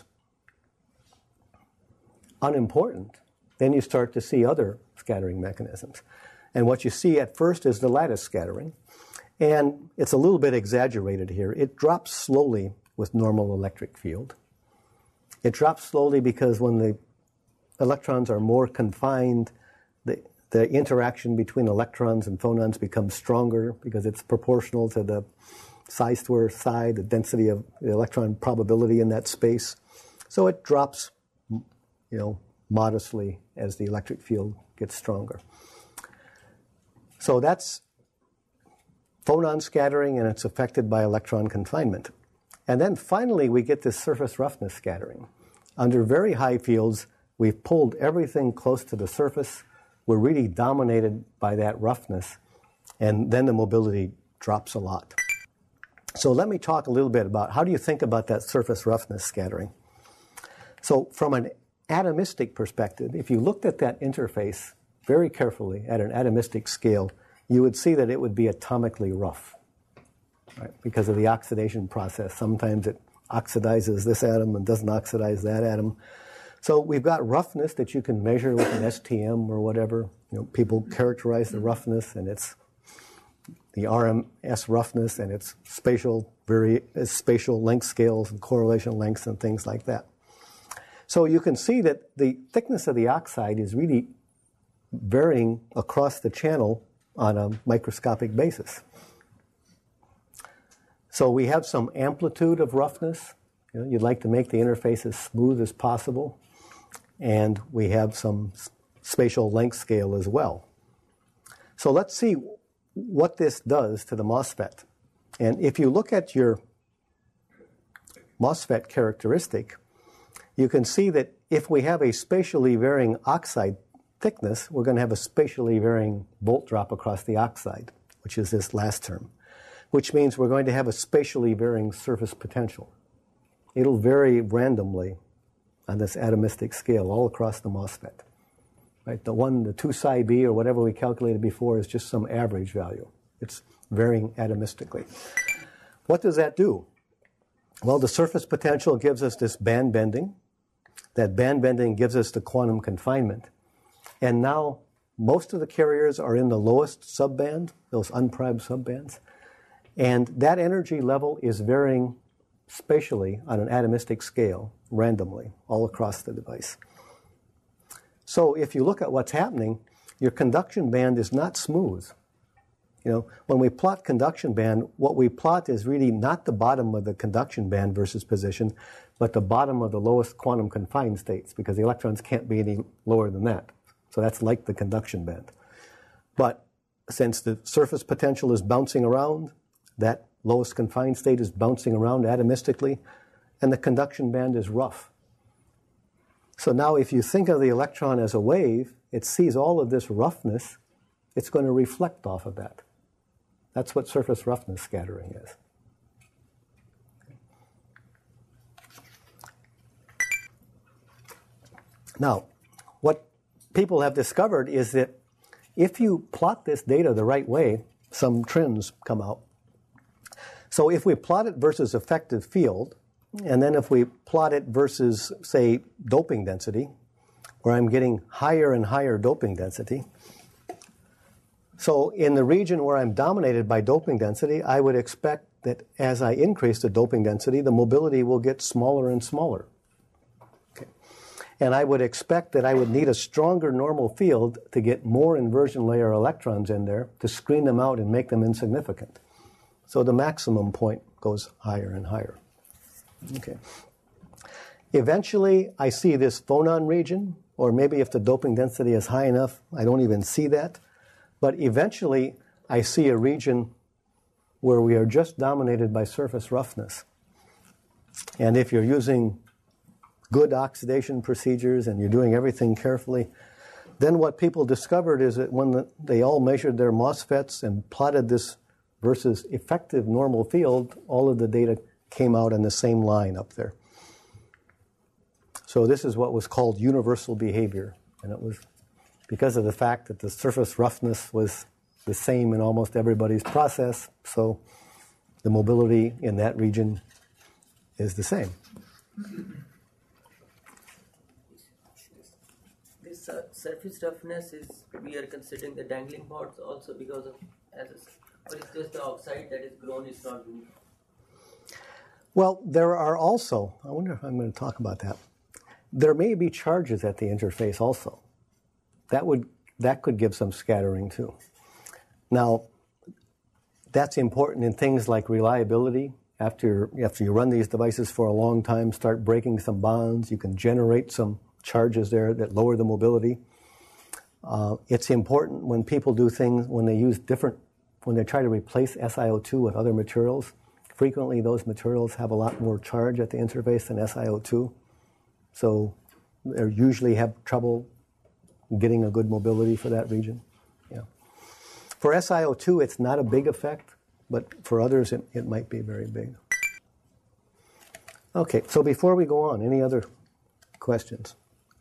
[SPEAKER 3] unimportant, then you start to see other scattering mechanisms. And what you see at first is the lattice scattering. And it's a little bit exaggerated here. It drops slowly with normal electric field. It drops slowly because when the electrons are more confined, the, the interaction between electrons and phonons becomes stronger because it's proportional to the psi-square psi, the density of the electron probability in that space. So it drops, you know, modestly as the electric field gets stronger. So that's phonon scattering, and it's affected by electron confinement. And then finally, we get this surface roughness scattering. Under very high fields, we've pulled everything close to the surface. We're really dominated by that roughness, and then the mobility drops a lot. So let me talk a little bit about how do you think about that surface roughness scattering. So from an atomistic perspective, if you looked at that interface very carefully at an atomistic scale, you would see that it would be atomically rough, right? Because of the oxidation process. Sometimes it oxidizes this atom and doesn't oxidize that atom. So we've got roughness that you can measure with an S T M or whatever. You know, people characterize the roughness, and it's the R M S roughness, and it's spatial, very spatial length scales and correlation lengths and things like that. So you can see that the thickness of the oxide is really varying across the channel on a microscopic basis. So we have some amplitude of roughness. You know, you'd like to make the interface as smooth as possible. And we have some spatial length scale as well. So let's see what this does to the MOSFET. And if you look at your MOSFET characteristic, you can see that if we have a spatially varying oxide thickness, we're going to have a spatially varying volt drop across the oxide, which is this last term, which means we're going to have a spatially varying surface potential. It'll vary randomly on this atomistic scale all across the MOSFET. Right? The one, the two psi b or whatever we calculated before is just some average value. It's varying atomistically. What does that do? Well, the surface potential gives us this band bending. That band bending gives us the quantum confinement. And now most of the carriers are in the lowest subband, those unprived subbands. And that energy level is varying spatially on an atomistic scale, randomly, all across the device. So if you look at what's happening, your conduction band is not smooth. You know, when we plot conduction band, what we plot is really not the bottom of the conduction band versus position, but the bottom of the lowest quantum confined states, because the electrons can't be any lower than that. So that's like the conduction band. But since the surface potential is bouncing around, that lowest confined state is bouncing around atomistically, and the conduction band is rough. So now if you think of the electron as a wave, it sees all of this roughness, it's going to reflect off of that. That's what surface roughness scattering is. Now, what people have discovered is that if you plot this data the right way, some trends come out. So if we plot it versus effective field, and then if we plot it versus, say, doping density, where I'm getting higher and higher doping density. So in the region where I'm dominated by doping density, I would expect that as I increase the doping density, the mobility will get smaller and smaller. Okay. And I would expect that I would need a stronger normal field to get more inversion layer electrons in there to screen them out and make them insignificant. So the maximum point goes higher and higher. Okay. Eventually, I see this phonon region, or maybe if the doping density is high enough, I don't even see that. But eventually, I see a region where we are just dominated by surface roughness. And if you're using good oxidation procedures and you're doing everything carefully, then what people discovered is that when the, they all measured their MOSFETs and plotted this versus effective normal field, all of the data came out in the same line up there. So this is what was called universal behavior. And it was because of the fact that the surface roughness was the same in almost everybody's process, so the mobility in that region is the same.
[SPEAKER 6] This uh, surface roughness is, we are considering the dangling parts also because of, as a, or it's just the oxide that is grown, it's not moved?
[SPEAKER 3] Well, there are also, I wonder if I'm going to talk about that. There may be charges at the interface also. That would that could give some scattering too. Now, that's important in things like reliability. After, after you run these devices for a long time, start breaking some bonds, you can generate some charges there that lower the mobility. Uh, it's important when people do things, when they use different, when they try to replace S i O two with other materials, frequently those materials have a lot more charge at the interface than S i O two. So they usually have trouble getting a good mobility for that region. Yeah. For S i O two, it's not a big effect, but for others, it, it might be very big. Okay, so before we go on, any other questions?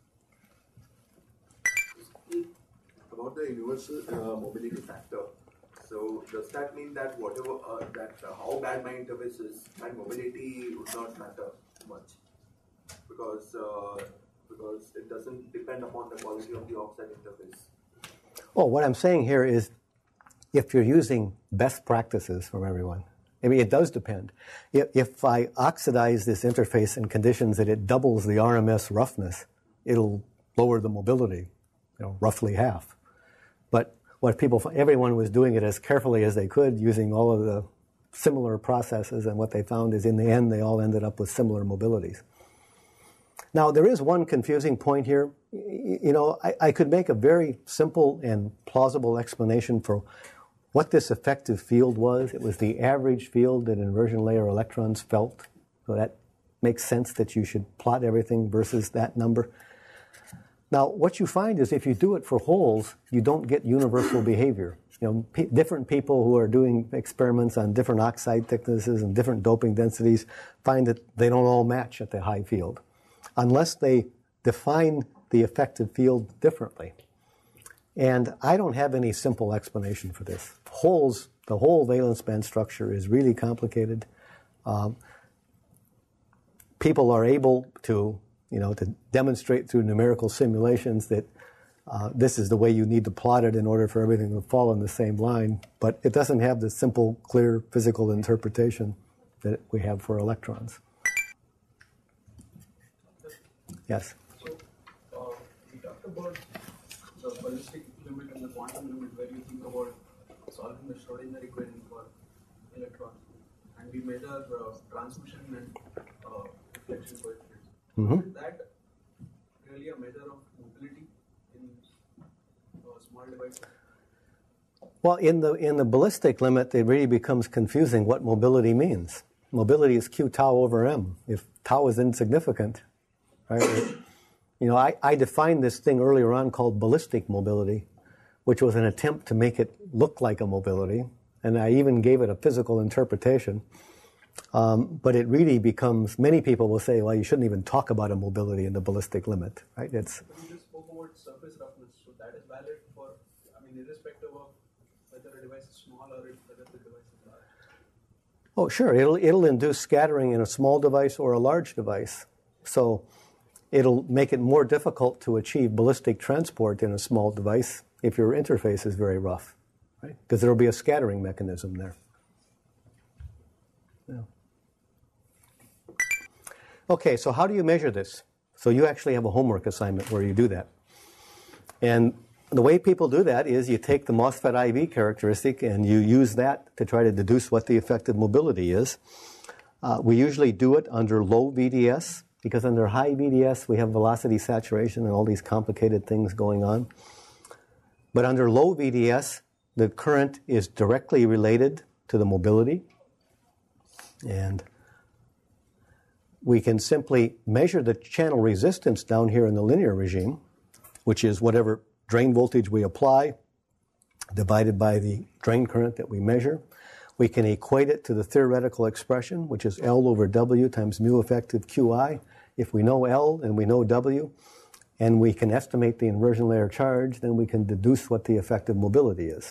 [SPEAKER 7] About the universal uh, mobility factor. So does that mean that whatever uh, that uh, how bad my interface is, my mobility would not matter much because uh, because it doesn't depend upon the quality of the oxide interface?
[SPEAKER 3] Well, what I'm saying here is if you're using best practices from everyone, I mean, it does depend. If, if I oxidize this interface in conditions that it doubles the R M S roughness, it'll lower the mobility, you know, roughly half. But what people, everyone was doing it as carefully as they could, using all of the similar processes, and what they found is in the end, they all ended up with similar mobilities. Now, there is one confusing point here. You know, I, I could make a very simple and plausible explanation for what this effective field was. It was the average field that inversion layer electrons felt. So that makes sense that you should plot everything versus that number. Now, what you find is if you do it for holes, you don't get universal behavior. You know, p- different people who are doing experiments on different oxide thicknesses and different doping densities find that they don't all match at the high field, unless they define the effective field differently. And I don't have any simple explanation for this. Holes, the whole valence band structure is really complicated. Um, people are able to, you know, to demonstrate through numerical simulations that uh, this is the way you need to plot it in order for everything to fall in the same line. But it doesn't have the simple, clear physical interpretation that we have for electrons. Yes?
[SPEAKER 4] So, uh, we talked about the ballistic limit and the quantum limit, where you think about solving the Schrodinger equation for electrons, and we measure uh, transmission and uh, reflection coefficients.
[SPEAKER 3] Mm-hmm.
[SPEAKER 4] Is that really a measure of mobility in uh, small devices?
[SPEAKER 3] Well, in the in the ballistic limit, it really becomes confusing what mobility means. Mobility is q tau over m. If tau is insignificant, right? You know, I, I defined this thing earlier on called ballistic mobility, which was an attempt to make it look like a mobility, and I even gave it a physical interpretation. Um, but it really becomes, many people will say, well, you shouldn't even talk about a mobility in the ballistic limit, right? It's.
[SPEAKER 4] But you just spoke about surface roughness, so that is valid for, I mean, irrespective of whether a device is small or whether the device is large.
[SPEAKER 3] Oh, sure. It'll it'll induce scattering in a small device or a large device. So it'll make it more difficult to achieve ballistic transport in a small device if your interface is very rough, right? Because there will be a scattering mechanism there. Yeah. Okay, so how do you measure this? So you actually have a homework assignment where you do that. And the way people do that is you take the MOSFET I V characteristic and you use that to try to deduce what the effective mobility is. Uh, we usually do it under low V D S, because under high V D S we have velocity saturation and all these complicated things going on. But under low V D S, the current is directly related to the mobility. And we can simply measure the channel resistance down here in the linear regime, which is whatever drain voltage we apply divided by the drain current that we measure. We can equate it to the theoretical expression, which is L over W times mu effective Q I. If we know L and we know W, and we can estimate the inversion layer charge, then we can deduce what the effective mobility is.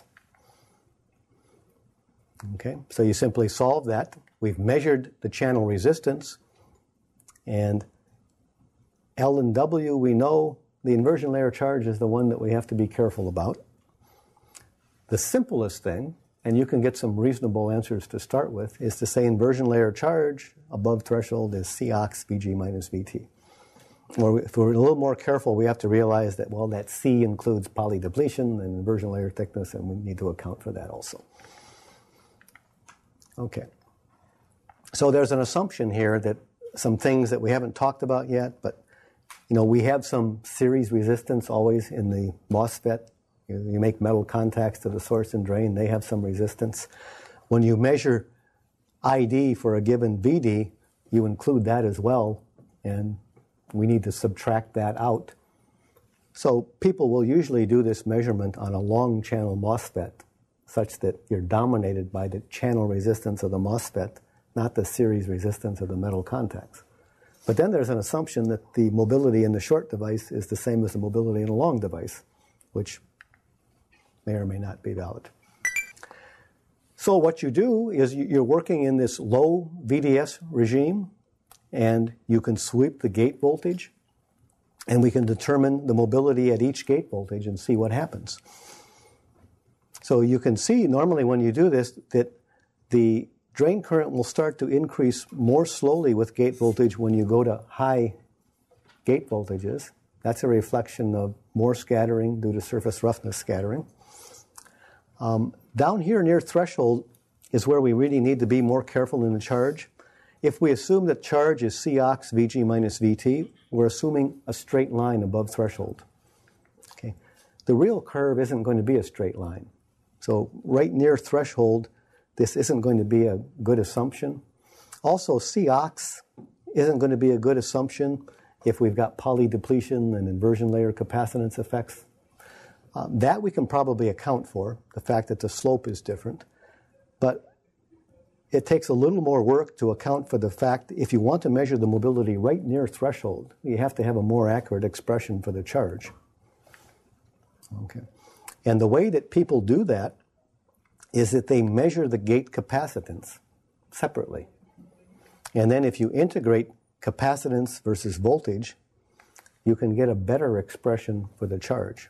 [SPEAKER 3] Okay, so you simply solve that. We've measured the channel resistance, and L and W we know. The inversion layer charge is the one that we have to be careful about. The simplest thing, and you can get some reasonable answers to start with, is to say inversion layer charge above threshold is C ox Vg minus Vt. Or if we're a little more careful, we have to realize that, well, that C includes poly depletion and inversion layer thickness, and we need to account for that also. Okay. So there's an assumption here that some things that we haven't talked about yet, but you know, we have some series resistance always in the MOSFET. You, you make metal contacts to the source and drain, they have some resistance. When you measure I D for a given V D, you include that as well, and we need to subtract that out. So people will usually do this measurement on a long channel MOSFET, such that you're dominated by the channel resistance of the MOSFET, not the series resistance of the metal contacts. But then there's an assumption that the mobility in the short device is the same as the mobility in a long device, which may or may not be valid. So what you do is you're working in this low V D S regime, and you can sweep the gate voltage, and we can determine the mobility at each gate voltage and see what happens. So you can see normally when you do this that the drain current will start to increase more slowly with gate voltage when you go to high gate voltages. That's a reflection of more scattering due to surface roughness scattering. Um, down here near threshold is where we really need to be more careful in the charge. If we assume that charge is C ox Vg minus Vt, we're assuming a straight line above threshold. Okay. The real curve isn't going to be a straight line. So right near threshold, this isn't going to be a good assumption. Also, C ox isn't going to be a good assumption if we've got poly depletion and inversion layer capacitance effects. Um, that we can probably account for, the fact that the slope is different. But it takes a little more work to account for the fact that if you want to measure the mobility right near threshold, you have to have a more accurate expression for the charge. Okay. And the way that people do that is that they measure the gate capacitance separately. And then if you integrate capacitance versus voltage, you can get a better expression for the charge.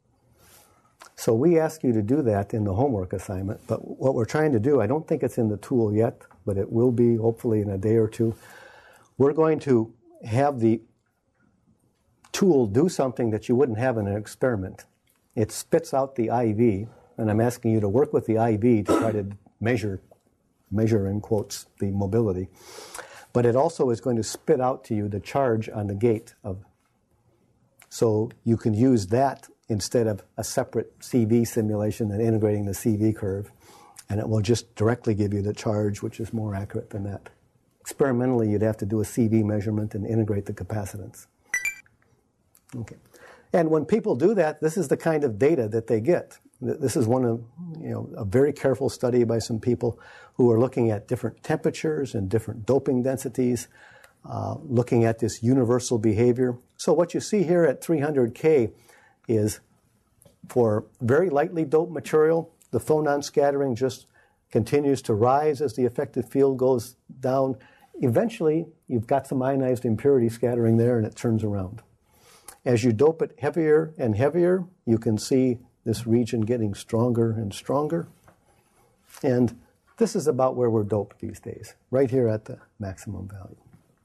[SPEAKER 3] So we ask you to do that in the homework assignment, but what we're trying to do, I don't think it's in the tool yet, but it will be hopefully in a day or two. We're going to have the tool do something that you wouldn't have in an experiment. It spits out the I V, and I'm asking you to work with the I V to try to measure, measure in quotes, the mobility. But it also is going to spit out to you the charge on the gate of. So you can use that instead of a separate C V simulation and integrating the C V curve, and it will just directly give you the charge, which is more accurate than that. Experimentally, you'd have to do a C V measurement and integrate the capacitance. Okay. And when people do that, this is the kind of data that they get. This is one of, you know, a very careful study by some people who are looking at different temperatures and different doping densities, uh, looking at this universal behavior. So what you see here at three hundred K is for very lightly doped material, the phonon scattering just continues to rise as the effective field goes down. Eventually, you've got some ionized impurity scattering there, and it turns around. As you dope it heavier and heavier, you can see this region getting stronger and stronger. And this is about where we're doped these days, right here at the maximum value.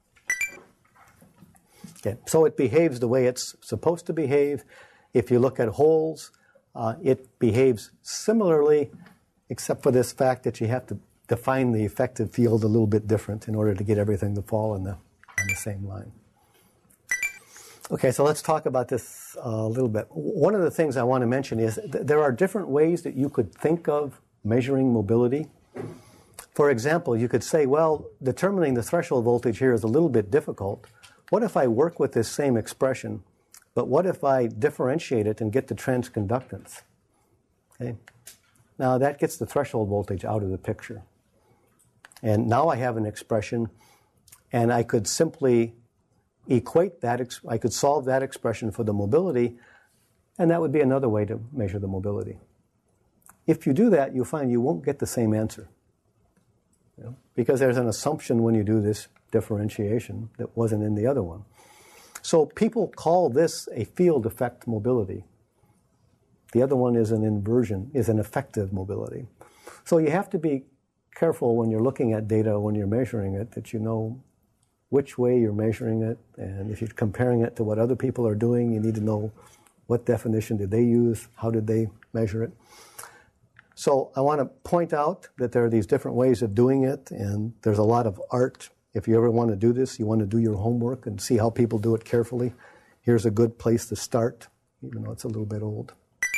[SPEAKER 3] Okay, so it behaves the way it's supposed to behave. If you look at holes, uh, it behaves similarly, except for this fact that you have to define the effective field a little bit different in order to get everything to fall in the, on the same line. Okay, so let's talk about this uh, a little bit. One of the things I want to mention is th there are different ways that you could think of measuring mobility. For example, you could say, well, determining the threshold voltage here is a little bit difficult. What if I work with this same expression, but what if I differentiate it and get the transconductance? Okay. Now that gets the threshold voltage out of the picture. And now I have an expression, and I could simply equate that, ex I could solve that expression for the mobility, and that would be another way to measure the mobility. If you do that, you'll find you won't get the same answer. You know, because there's an assumption when you do this differentiation that wasn't in the other one. So people call this a field effect mobility. The other one is an inversion, is an effective mobility. So you have to be careful when you're looking at data, when you're measuring it, that you know which way you're measuring it, and if you're comparing it to what other people are doing, you need to know what definition did they use, how did they measure it. So I want to point out that there are these different ways of doing it, and there's a lot of art. If you ever want to do this, you want to do your homework and see how people do it carefully. Here's a good place to start, even though it's a little bit old.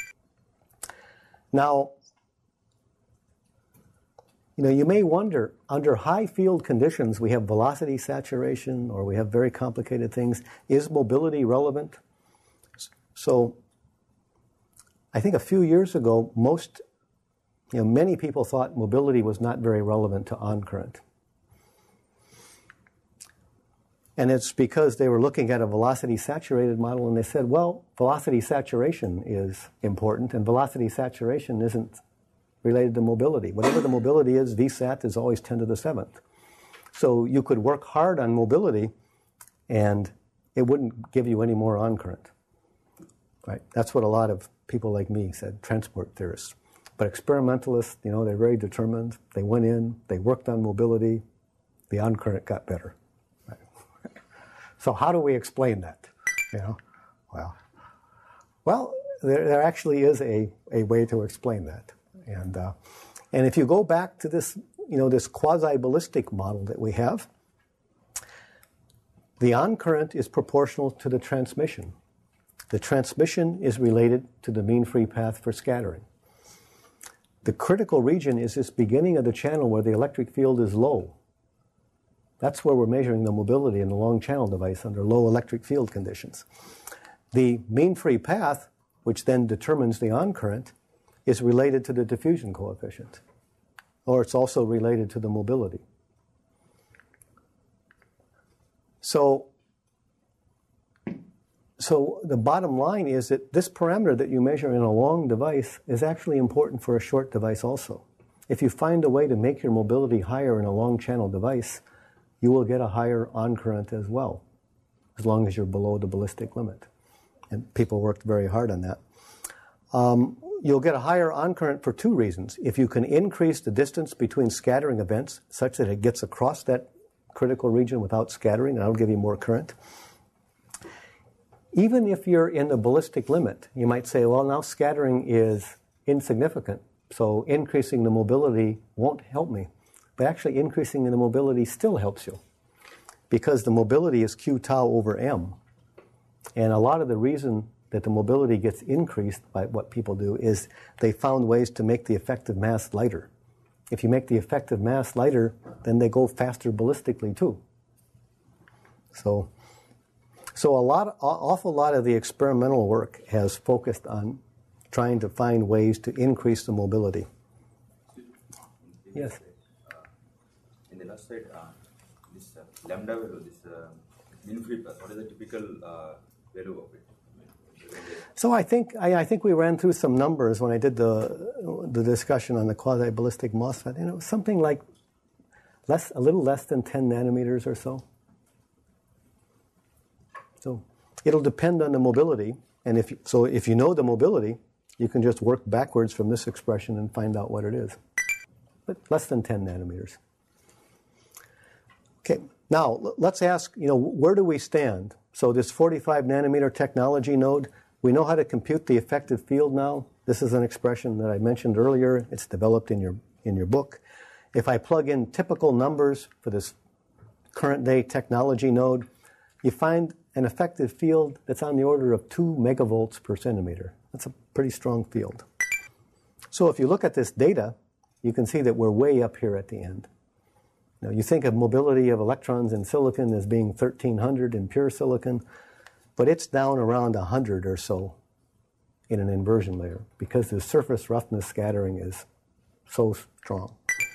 [SPEAKER 3] Now, you know, you may wonder, under high field conditions, we have velocity saturation, or we have very complicated things. Is mobility relevant? So, I think a few years ago, most, you know, many people thought mobility was not very relevant to on current. And it's because they were looking at a velocity saturated model, and they said, well, velocity saturation is important, and velocity saturation isn't related to mobility. Whatever the mobility is, V SAT is always ten to the seventh. So you could work hard on mobility, and it wouldn't give you any more on current. Right? That's what a lot of people like me said, transport theorists. But experimentalists, you know, they're very determined. They went in, they worked on mobility, the on current got better. Right? So how do we explain that? You know, well, well, there, there actually is a, a way to explain that. And, uh, and if you go back to this, you know, this quasi-ballistic model that we have, the on current is proportional to the transmission. The transmission is related to the mean free path for scattering. The critical region is this beginning of the channel where the electric field is low. That's where we're measuring the mobility in the long channel device under low electric field conditions. The mean free path, which then determines the on current, is related to the diffusion coefficient, or it's also related to the mobility. So, so the bottom line is that this parameter that you measure in a long device is actually important for a short device also. If you find a way to make your mobility higher in a long channel device, you will get a higher on current as well, as long as you're below the ballistic limit. And people worked very hard on that. Um, You'll get a higher on current for two reasons. If you can increase the distance between scattering events such that it gets across that critical region without scattering, that'll give you more current. even if you're in the ballistic limit, you might say, well, now scattering is insignificant, so increasing the mobility won't help me. But actually increasing the mobility still helps you, because the mobility is Q tau over M. And a lot of the reason that the mobility gets increased by what people do is they found ways to make the effective mass lighter. If you make the effective mass lighter, then they go faster ballistically too. So, so a lot, awful lot of the experimental work has focused on trying to find ways to increase the mobility. Yes.
[SPEAKER 5] Uh, in the last slide, uh, this uh, lambda value, this uh, mean free path, what is the typical uh, value of it?
[SPEAKER 3] So I think I, I think we ran through some numbers when I did the the discussion on the quasi-ballistic MOSFET. You know, something like less, a little less than ten nanometers or so. So it'll depend on the mobility, and if you, so, if you know the mobility, you can just work backwards from this expression and find out what it is. But less than ten nanometers. Okay, now let's ask, you know, where do we stand? So this forty-five nanometer technology node, we know how to compute the effective field now. This is an expression that I mentioned earlier. It's developed in your, in your book. If I plug in typical numbers for this current day technology node, you find an effective field that's on the order of two megavolts per centimeter. That's a pretty strong field. So if you look at this data, you can see that we're way up here at the end. Now, you think of mobility of electrons in silicon as being thirteen hundred in pure silicon, but it's down around one hundred or so in an inversion layer because the surface roughness scattering is so strong.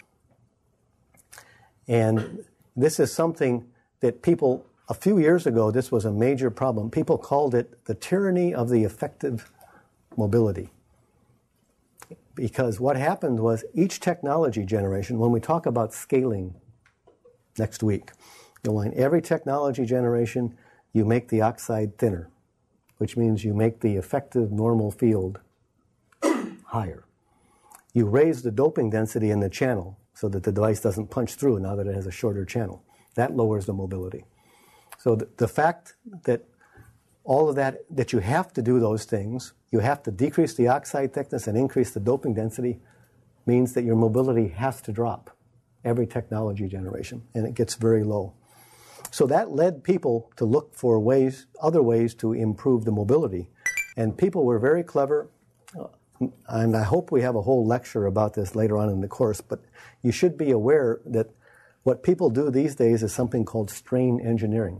[SPEAKER 3] And this is something that people, a few years ago, this was a major problem. People called it the tyranny of the effective mobility. Because what happened was each technology generation, when we talk about scaling next week, you'll find every technology generation, you make the oxide thinner, which means you make the effective normal field higher. You raise the doping density in the channel so that the device doesn't punch through now that it has a shorter channel. That lowers the mobility. So the, the fact that all of that, that you have to do those things, you have to decrease the oxide thickness and increase the doping density, means that your mobility has to drop every technology generation, and it gets very low. So that led people to look for ways, other ways to improve the mobility. And people were very clever, and I hope we have a whole lecture about this later on in the course, but you should be aware that what people do these days is something called strain engineering.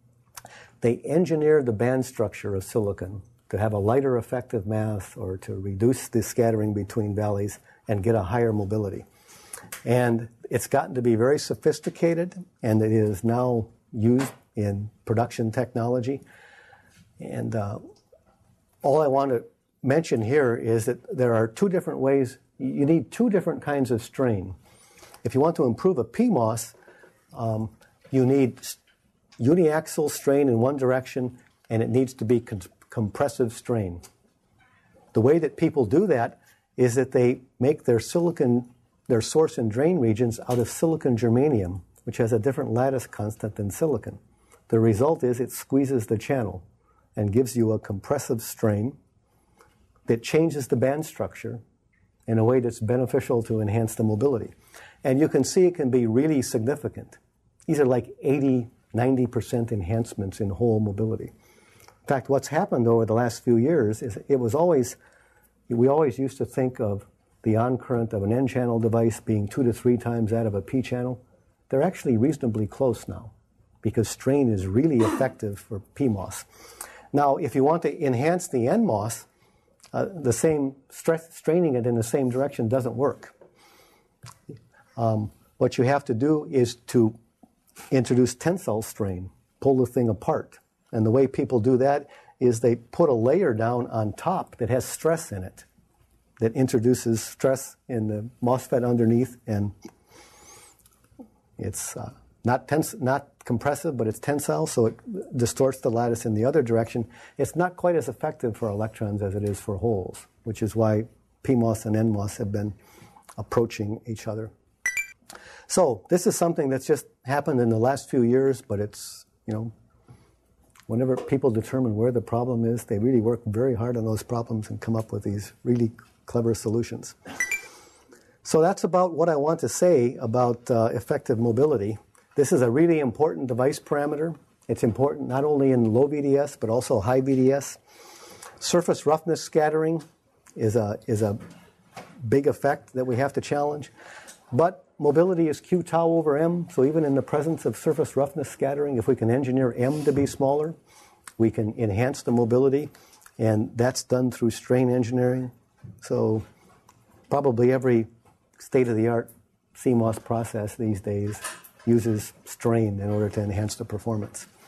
[SPEAKER 3] They engineer the band structure of silicon to have a lighter effective mass or to reduce the scattering between valleys and get a higher mobility. And it's gotten to be very sophisticated, and it is now used in production technology. And uh, all I want to mention here is that there are two different ways. You need two different kinds of strain. If you want to improve a P MOS, um, you need uniaxial strain in one direction, and it needs to be con- compressive strain. The way that people do that is that they make their silicon, their source and drain regions out of silicon germanium, which has a different lattice constant than silicon. The result is it squeezes the channel and gives you a compressive strain that changes the band structure in a way that's beneficial to enhance the mobility. And you can see it can be really significant. These are like eighty, ninety percent enhancements in whole mobility. In fact, what's happened over the last few years is it was always, we always used to think of the on-current of an N-channel device being two to three times that of a P-channel. They're actually reasonably close now because strain is really effective for P MOS. Now, if you want to enhance the N MOS, uh, the same stress, straining it in the same direction doesn't work. Um, what you have to do is to introduce tensile strain, pull the thing apart. And the way people do that is they put a layer down on top that has stress in it, that introduces stress in the MOSFET underneath, and it's uh, not tens- not compressive, but it's tensile, so it distorts the lattice in the other direction. It's not quite as effective for electrons as it is for holes, which is why P MOS and N MOS have been approaching each other. So this is something that's just happened in the last few years, but it's, you know, whenever people determine where the problem is, they really work very hard on those problems and come up with these really clever solutions. So that's about what I want to say about uh, effective mobility. This is a really important device parameter. It's important not only in low V D S, but also high V D S. Surface roughness scattering is a, is a big effect that we have to challenge. But mobility is Q tau over M, so even in the presence of surface roughness scattering, if we can engineer M to be smaller, we can enhance the mobility, and that's done through strain engineering. So probably every state-of-the-art C MOS process these days uses strain in order to enhance the performance.